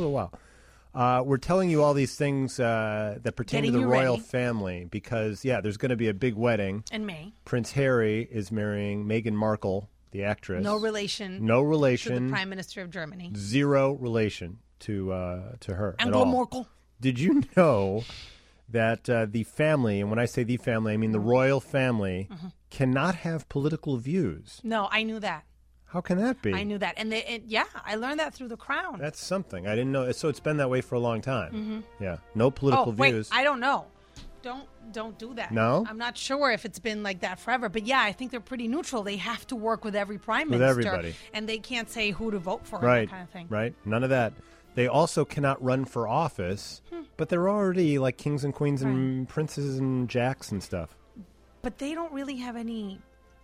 We're telling you all these things that pertain Getting to the you royal ready. family because, there's going to be a big wedding. In May. Prince Harry is marrying Meghan Markle, the actress. No relation. No To relation. the Prime Minister of Germany. Zero relation to her at Angela all. Merkel. Did you know that the family, and when I say the family, I mean the royal family, cannot have political views? No, I knew that. How can that be? I knew that. And I learned that through The Crown. That's something. I didn't know. So it's been that way for a long time. Yeah. No political views. Wait, I don't know. Don't do that. No? I'm not sure if it's been like that forever. But yeah, I think they're pretty neutral. They have to work with every prime With minister. everybody. And they can't say who to vote for and Right. that kind of thing. Right. None of that. They also cannot run for office, but they're already like kings and queens and princes and jacks and stuff. But they don't really have any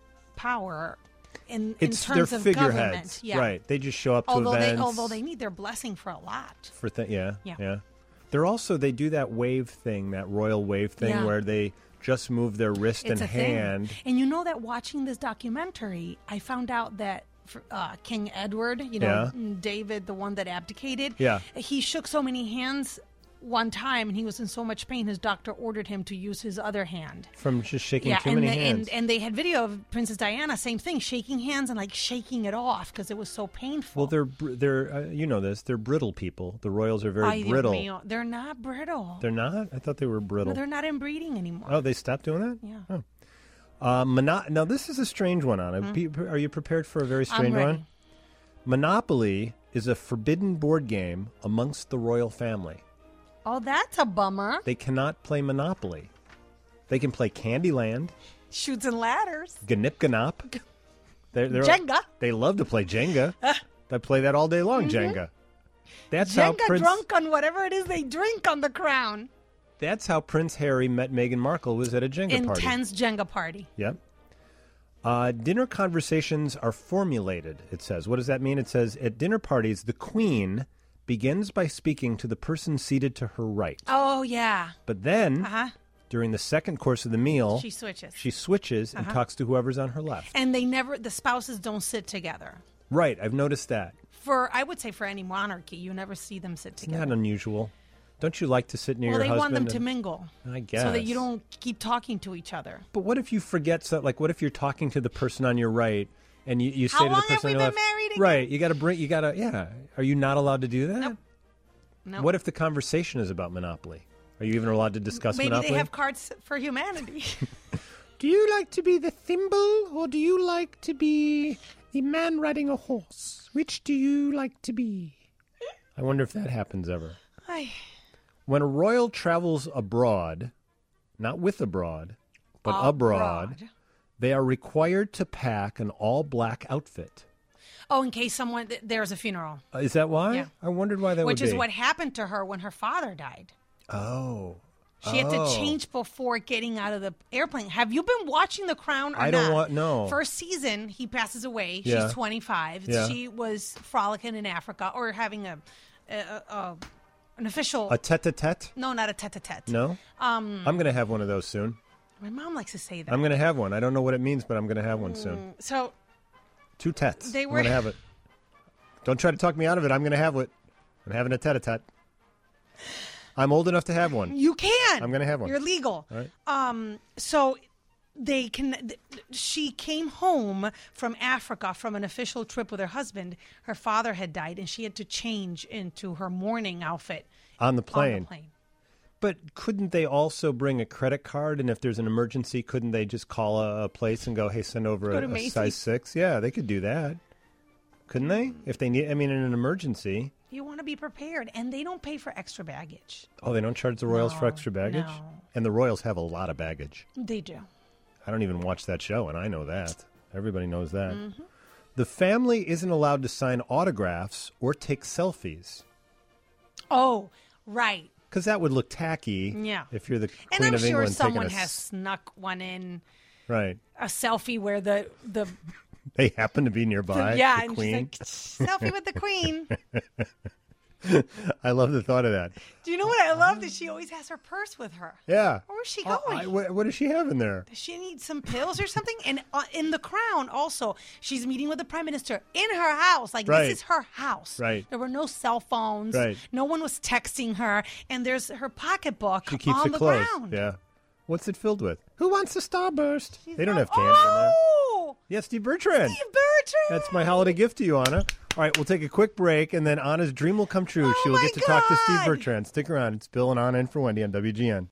power in It's terms their of figureheads. government. Yeah. Right. They just show up to Although events. they need their blessing for a lot. Yeah. They do that wave thing, that royal wave thing Yeah. where they just move their wrist It's and a thing. hand. And you know that watching this documentary, I found out that King Edward, David, the one that abdicated, he shook so many hands one time and he was in so much pain, his doctor ordered him to use his other hand. From just shaking too many hands. And they had video of Princess Diana, same thing, shaking hands and like shaking it off because it was so painful. Well, they're you know this, they're brittle people. The royals are very Ay, Dios brittle. mío. They're not brittle. They're not? I thought they were brittle. No, they're not inbreeding anymore. Oh, they stopped doing that? Yeah. Oh. Now, this is a strange one, Anna. Are you prepared for a very strange ready. one? Monopoly is a forbidden board game amongst the royal family. Oh, that's a bummer. They cannot play Monopoly. They can play Candyland, Shoots and ladders. Ganip Ganop. Jenga. They love to play Jenga. They play that all day long, Jenga. That's how Jenga drunk on whatever it is they drink on the crown. That's how Prince Harry met Meghan Markle, was at a Jenga party. Intense Jenga party. Yep. Dinner conversations are formulated, it says. What does that mean? It says, at dinner parties, the Queen begins by speaking to the person seated to her right. Oh, yeah. But then, during the second course of the meal, She switches. she switches and talks to whoever's on her left. And the spouses don't sit together. Right, I've noticed that. I would say for any monarchy, you never see them sit Isn't together. that unusual? Don't you like to sit near your husband? Well, they want them to mingle. I guess. So that you don't keep talking to each other. But what if you forget something? Like, what if you're talking to the person on your right and you say How to the long person have we on your been left, married again? right, yeah. Are you not allowed to do that? Nope. What if the conversation is about Monopoly? Are you even allowed to discuss Monopoly? Maybe they have Cards for Humanity. Do you like to be the thimble or do you like to be the man riding a horse? Which do you like to be? I wonder if that happens ever. When a royal travels abroad, not with abroad, but abroad, they are required to pack an all-black outfit. Oh, in case there's a funeral. Is that why? Yeah. I wondered why that would be. Which is what happened to her when her father died. Oh. She had to change before getting out of the airplane. Have you been watching The Crown or not? I don't want, no. First season, he passes away. Yeah. She's 25. Yeah. She was frolicking in Africa or having an official... A tete-a-tete? No, not a tete-a-tete. No? I'm going to have one of those soon. My mom likes to say that. I'm going to have one. I don't know what it means, but I'm going to have one soon. So... 2 tetes. I'm going to have it. Don't try to talk me out of it. I'm going to have it. I'm having a tete-a-tete. I'm old enough to have one. You can. I'm going to have one. You're legal. All right. So they can. She came home from Africa from an official trip with her husband. Her father had died, and she had to change into her mourning outfit on the plane. But couldn't they also bring a credit card? And if there's an emergency, couldn't they just call a place and go, "Hey, send over a size 6"? Yeah, they could do that. Couldn't they? If they need, I mean, in an emergency. You want to be prepared, and they don't pay for extra baggage. Oh, they don't charge the Royals for extra baggage? No. And the Royals have a lot of baggage. They do. I don't even watch that show, and I know that. Everybody knows that. Mm-hmm. The family isn't allowed to sign autographs or take selfies. Oh, right. Because that would look tacky. Yeah. If you're the Queen and I'm of sure England. Someone has snuck one in. Right. A selfie where the they happen to be nearby. Yeah, the and Queen. she's like, selfie with the Queen. I love the thought of that. Do you know what I love? That she always has her purse with her. Yeah. Where's she going? What does she have in there? Does she need some pills or something? And in The Crown, also, she's meeting with the Prime Minister in her house. Like, right. This is her house. Right. There were no cell phones. Right. No one was texting her. And there's her pocketbook she keeps on it the closed. ground. Yeah. What's it filled with? Who wants a Starburst? She's they don't not- have candy in there. Oh! Yes, Steve Bertrand. Steve Bertrand! That's my holiday gift to you, Anna. All right, we'll take a quick break, and then Anna's dream will come true. Oh, She will my get to talk to Steve God. Bertrand. Stick around. It's Bill and Anna in for Wendy on WGN.